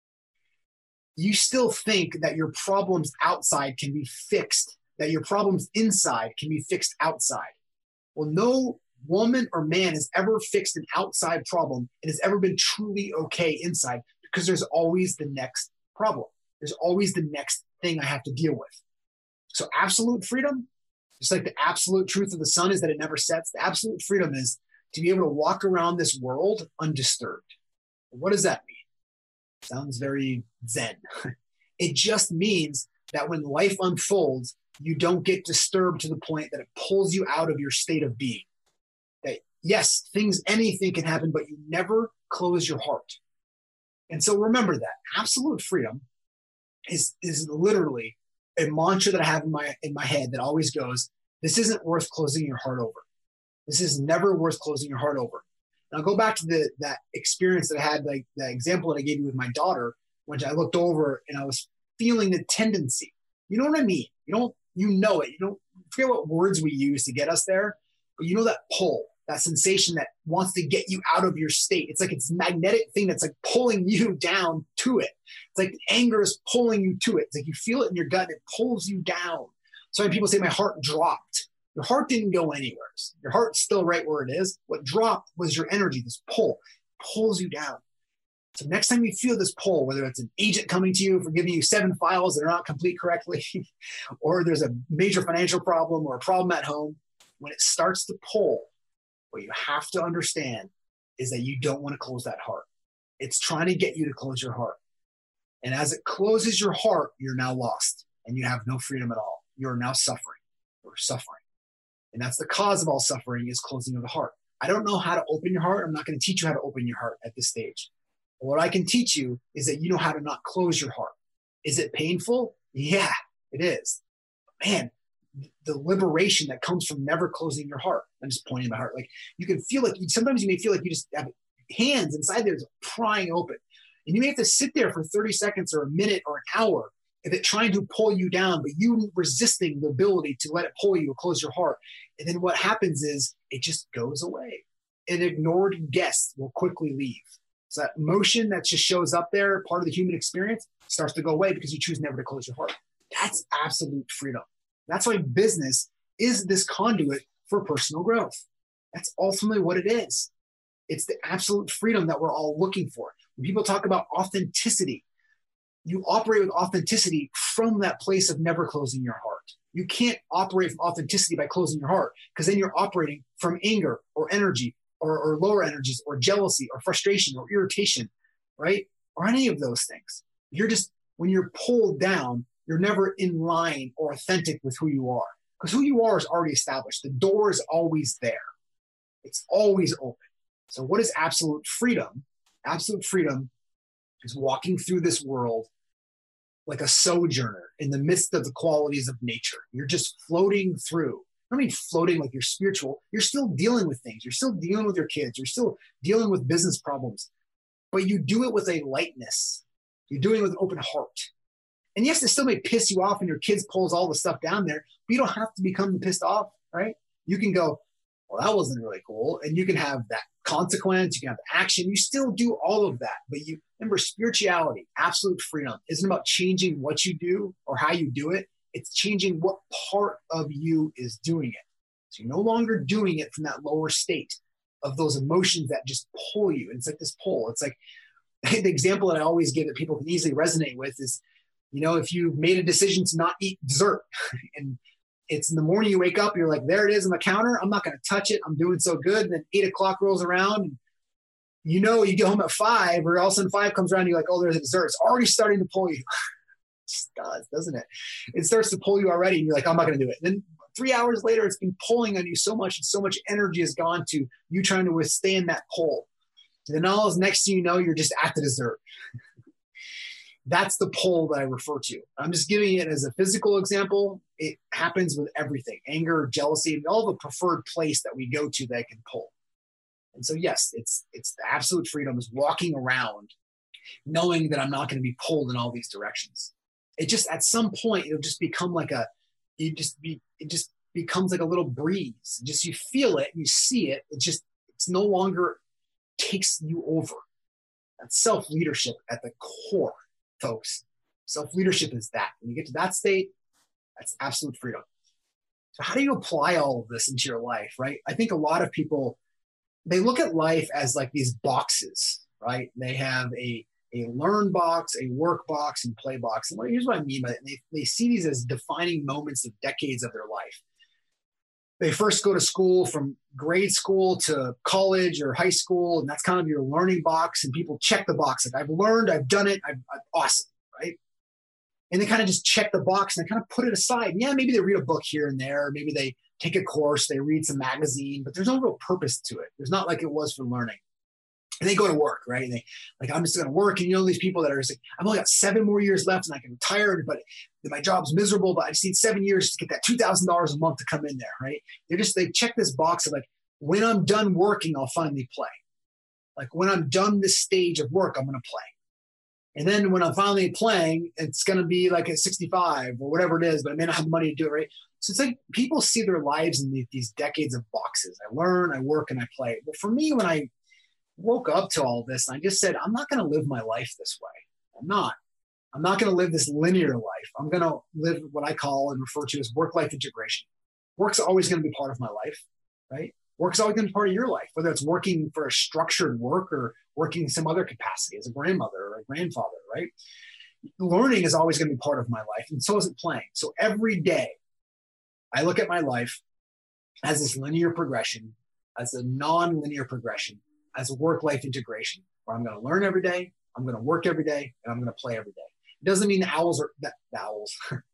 You still think that your problems outside can be fixed, that your problems inside can be fixed outside. Well, no woman or man has ever fixed an outside problem and has ever been truly okay inside, because there's always the next problem. There's always the next thing I have to deal with. So absolute freedom, just like the absolute truth of the sun is that it never sets, the absolute freedom is to be able to walk around this world undisturbed. What does that mean? Sounds very Zen. It just means that when life unfolds, you don't get disturbed to the point that it pulls you out of your state of being. That yes, anything can happen, but you never close your heart. And so remember that absolute freedom is literally a mantra that I have in my head that always goes, this isn't worth closing your heart over. This is never worth closing your heart over. And I'll go back to that experience that I had, like the example that I gave you with my daughter, when I looked over and I was feeling the tendency. You know what I mean? You know it. You don't forget what words we use to get us there, but you know that pull, that sensation that wants to get you out of your state. It's like it's a magnetic thing that's like pulling you down to it. It's like anger is pulling you to it. It's like you feel it in your gut and it pulls you down. So when people say my heart dropped, your heart didn't go anywhere. Your heart's still right where it is. What dropped was your energy, this pull. It pulls you down. So next time you feel this pull, whether it's an agent coming to you for giving you 7 files that are not complete correctly, or there's a major financial problem or a problem at home, when it starts to pull, what you have to understand is that you don't want to close that heart. It's trying to get you to close your heart. And as it closes your heart, you're now lost and you have no freedom at all. You're now suffering. You're suffering. And that's the cause of all suffering, is closing of the heart. I don't know how to open your heart. I'm not going to teach you how to open your heart at this stage. But what I can teach you is that you know how to not close your heart. Is it painful? Yeah, it is. But man, the liberation that comes from never closing your heart. I'm just pointing my heart. Like you can feel like sometimes you may feel like you just have hands inside there prying open. And you may have to sit there for 30 seconds or a minute or an hour if it trying to pull you down, but you resisting the ability to let it pull you or close your heart. And then what happens is it just goes away. An ignored guest will quickly leave. So that emotion that just shows up there, part of the human experience, starts to go away because you choose never to close your heart. That's absolute freedom. That's why business is this conduit for personal growth. That's ultimately what it is. It's the absolute freedom that we're all looking for. When people talk about authenticity, you operate with authenticity from that place of never closing your heart. You can't operate from authenticity by closing your heart, because then you're operating from anger or energy or lower energies or jealousy or frustration or irritation, right? Or any of those things. You're just, when you're pulled down, you're never in line or authentic with who you are, because who you are is already established. The door is always there. It's always open. So what is absolute freedom? Absolute freedom is walking through this world like a sojourner in the midst of the qualities of nature. You're just floating through. I don't mean floating like you're spiritual. You're still dealing with things. You're still dealing with your kids. You're still dealing with business problems. But you do it with a lightness. You're doing it with an open heart. And yes, it still may piss you off and your kids pulls all the stuff down there, but you don't have to become pissed off, right? You can go, well, that wasn't really cool. And you can have that consequence, you can have action. You still do all of that. But you remember, spirituality, absolute freedom, isn't about changing what you do or how you do it. It's changing what part of you is doing it. So you're no longer doing it from that lower state of those emotions that just pull you. And it's like this pull. It's like the example that I always give that people can easily resonate with is, you know, if you made a decision to not eat dessert and it's in the morning, you wake up, you're like, there it is on the counter. I'm not going to touch it. I'm doing so good. And then 8 o'clock rolls around and you know, you get home at 5 or all of a sudden 5 comes around and you're like, oh, there's a dessert. It's already starting to pull you. It just does, doesn't it? It starts to pull you already. And you're like, I'm not going to do it. And then 3 hours later, it's been pulling on you so much and so much energy has gone to you trying to withstand that pull. And then all next thing you know, you're just at the dessert. That's the pull that I refer to. I'm just giving it as a physical example. It happens with everything, anger, jealousy, all the preferred place that we go to that can pull. And so, yes, it's the absolute freedom is walking around knowing that I'm not going to be pulled in all these directions. It just, at some point, it'll just become like it just becomes like a little breeze. Just, you feel it, you see it. It's no longer takes you over. That's self-leadership at the core, folks. Self-leadership is that. When you get to that state, that's absolute freedom. So how do you apply all of this into your life, right? I think a lot of people, they look at life as like these boxes, right? They have a learn box, a work box, and play box. And here's what I mean by it. They see these as defining moments of decades of their life. They first go to school, from grade school to college or high school, and that's kind of your learning box. And people check the box. Like, I've learned, I've done it, I'm awesome, right? And they kind of just check the box and they kind of put it aside. And yeah, maybe they read a book here and there. Maybe they take a course, they read some magazine, but there's no real purpose to it. There's not like it was for learning. And they go to work, right? And they like, I'm just going to work. And you know, these people that are just like, I've only got 7 more years left and I can retire, but my job's miserable, but I just need 7 years to get that $2,000 a month to come in there, right? They check this box of like, when I'm done working, I'll finally play. Like, when I'm done this stage of work, I'm going to play. And then when I'm finally playing, it's going to be like at 65 or whatever it is, but I may not have the money to do it, right? So it's like people see their lives in these decades of boxes. I learn, I work, and I play. But for me, when I woke up to all this, I just said, I'm not going to live my life this way. I'm not going to live this linear life. I'm going to live what I call and refer to as work-life integration. Work's always going to be part of my life, right? Work's always going to be part of your life, whether it's working for a structured work or working in some other capacity as a grandmother or a grandfather, right? Learning is always going to be part of my life, and so is it playing. So every day, I look at my life as this linear progression, as a non-linear progression, as a work-life integration, where I'm going to learn every day, I'm going to work every day, and I'm going to play every day. It doesn't mean the owls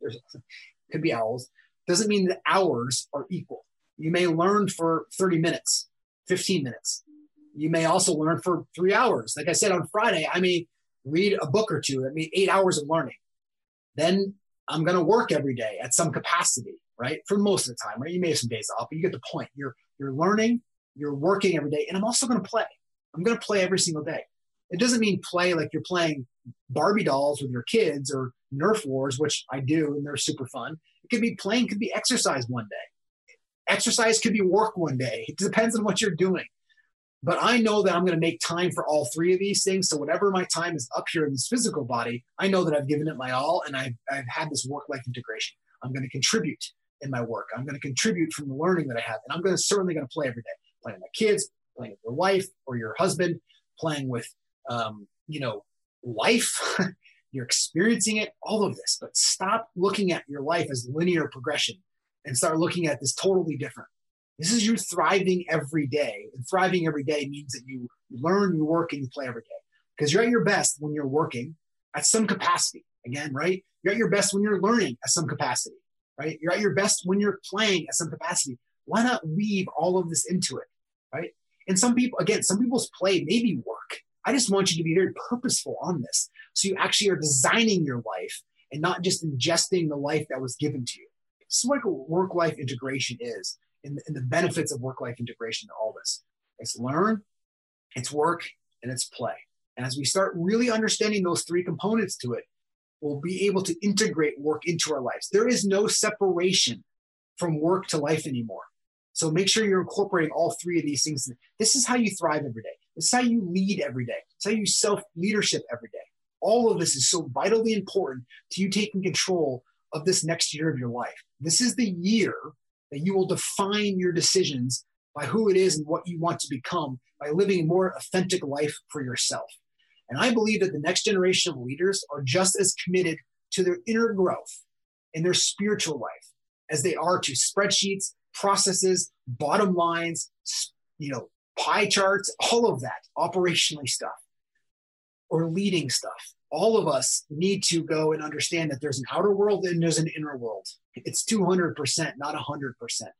could be owls. Doesn't mean the hours are equal. You may learn for 30 minutes, 15 minutes. You may also learn for 3 hours. Like I said, on Friday, I may read a book or two. That means 8 hours of learning. Then I'm going to work every day at some capacity, right? For most of the time, right? You may have some days off, but you get the point. You're learning, you're working every day, and I'm also going to play. I'm going to play every single day. It doesn't mean play like you're playing Barbie dolls with your kids or Nerf wars, which I do, and they're super fun. It could be playing, could be exercise one day. Exercise could be work one day. It depends on what you're doing. But I know that I'm going to make time for all three of these things. So whatever my time is up here in this physical body, I know that I've given it my all, and I've had this work-life integration. I'm going to contribute in my work. I'm going to contribute from the learning that I have. And I'm certainly going to play every day. Playing with my kids, playing with your wife or your husband, playing with, life. You're experiencing it, all of this. But stop looking at your life as linear progression and start looking at this totally different. This is you thriving every day. And thriving every day means that you learn, you work, and you play every day. Because you're at your best when you're working at some capacity. Again, right? You're at your best when you're learning at some capacity, right? You're at your best when you're playing at some capacity. Why not weave all of this into it, right? And some people's play may be work. I just want you to be very purposeful on this. So you actually are designing your life and not just ingesting the life that was given to you. This is what work-life integration is, and the benefits of work-life integration to all this. It's learn, it's work, and it's play. And as we start really understanding those three components to it, we'll be able to integrate work into our lives. There is no separation from work to life anymore. So make sure you're incorporating all three of these things. This is how you thrive every day. This is how you lead every day. It's how you self-leadership every day. All of this is so vitally important to you taking control of this next year of your life. This is the year that you will define your decisions by who it is and what you want to become by living a more authentic life for yourself. And I believe that the next generation of leaders are just as committed to their inner growth in their spiritual life as they are to spreadsheets, processes, bottom lines, pie charts, all of that, operationally stuff, or leading stuff. All of us need to go and understand that there's an outer world and there's an inner world. It's 200%, not 100%.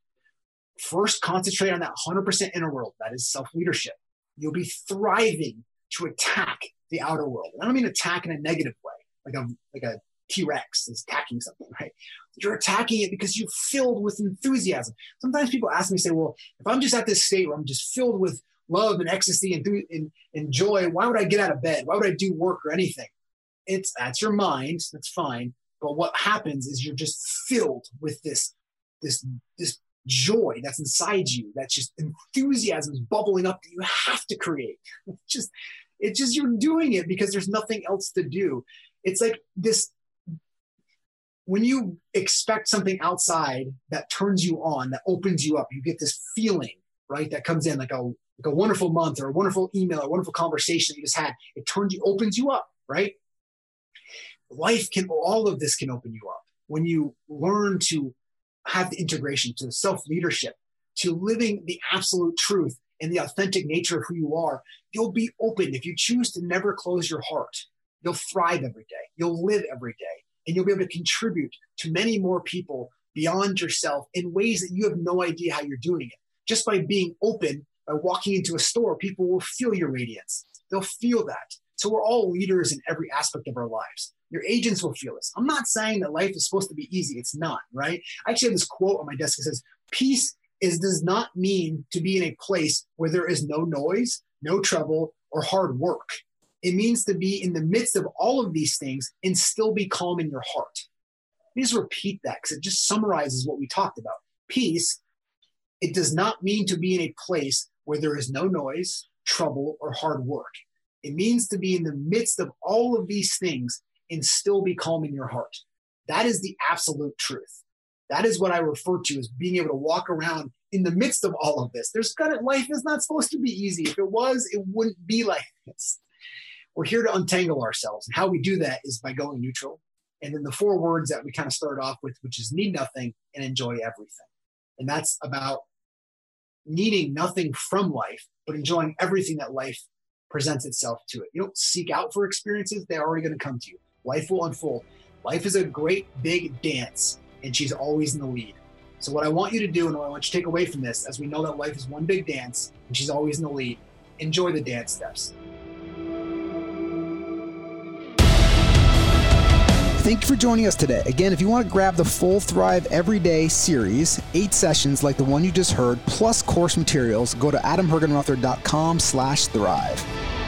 First, concentrate on that 100% inner world. That is self-leadership. You'll be thriving to attack the outer world. I don't mean attack in a negative way, like a T-Rex is attacking something, right? You're attacking it because you're filled with enthusiasm. Sometimes people ask me, say, well, if I'm just at this state where I'm just filled with love and ecstasy and joy, why would I get out of bed? Why would I do work or anything? That's your mind. That's fine. But what happens is you're just filled with this joy that's inside you, that's just enthusiasm is bubbling up that you have to create. It's just you're doing it because there's nothing else to do. It's like this, when you expect something outside that turns you on, that opens you up, you get this feeling, right? That comes in like a wonderful month or a wonderful email, or a wonderful conversation that you just had. It opens you up, right? All of this can open you up when you learn to have the integration to self-leadership, to living the absolute truth and the authentic nature of who you are. You'll be open. If you choose to never close your heart, you'll thrive every day. You'll live every day, and you'll be able to contribute to many more people beyond yourself in ways that you have no idea how you're doing it. Just by being open, by walking into a store, people will feel your radiance. They'll feel that. So we're all leaders in every aspect of our lives. Your agents will feel this. I'm not saying that life is supposed to be easy. It's not, right? I actually have this quote on my desk that says, peace does not mean to be in a place where there is no noise, no trouble, or hard work. It means to be in the midst of all of these things and still be calm in your heart. Let me just repeat that because it just summarizes what we talked about. Peace, it does not mean to be in a place where there is no noise, trouble, or hard work. It means to be in the midst of all of these things and still be calm in your heart. That is the absolute truth. That is what I refer to as being able to walk around in the midst of all of this. Life is not supposed to be easy. If it was, it wouldn't be like this. We're here to untangle ourselves. And how we do that is by going neutral. And then the 4 words that we kind of start off with, which is need nothing and enjoy everything. And that's about needing nothing from life, but enjoying everything that life presents itself to it. You don't seek out for experiences. They're already going to come to you. Life will unfold. Life is a great big dance, and she's always in the lead. So what I want you to do, and what I want you to take away from this, as we know that life is one big dance, and she's always in the lead, enjoy the dance steps. Thank you for joining us today. Again, if you want to grab the full Thrive Everyday series, 8 sessions like the one you just heard, plus course materials, go to adamhergenrother.com/thrive.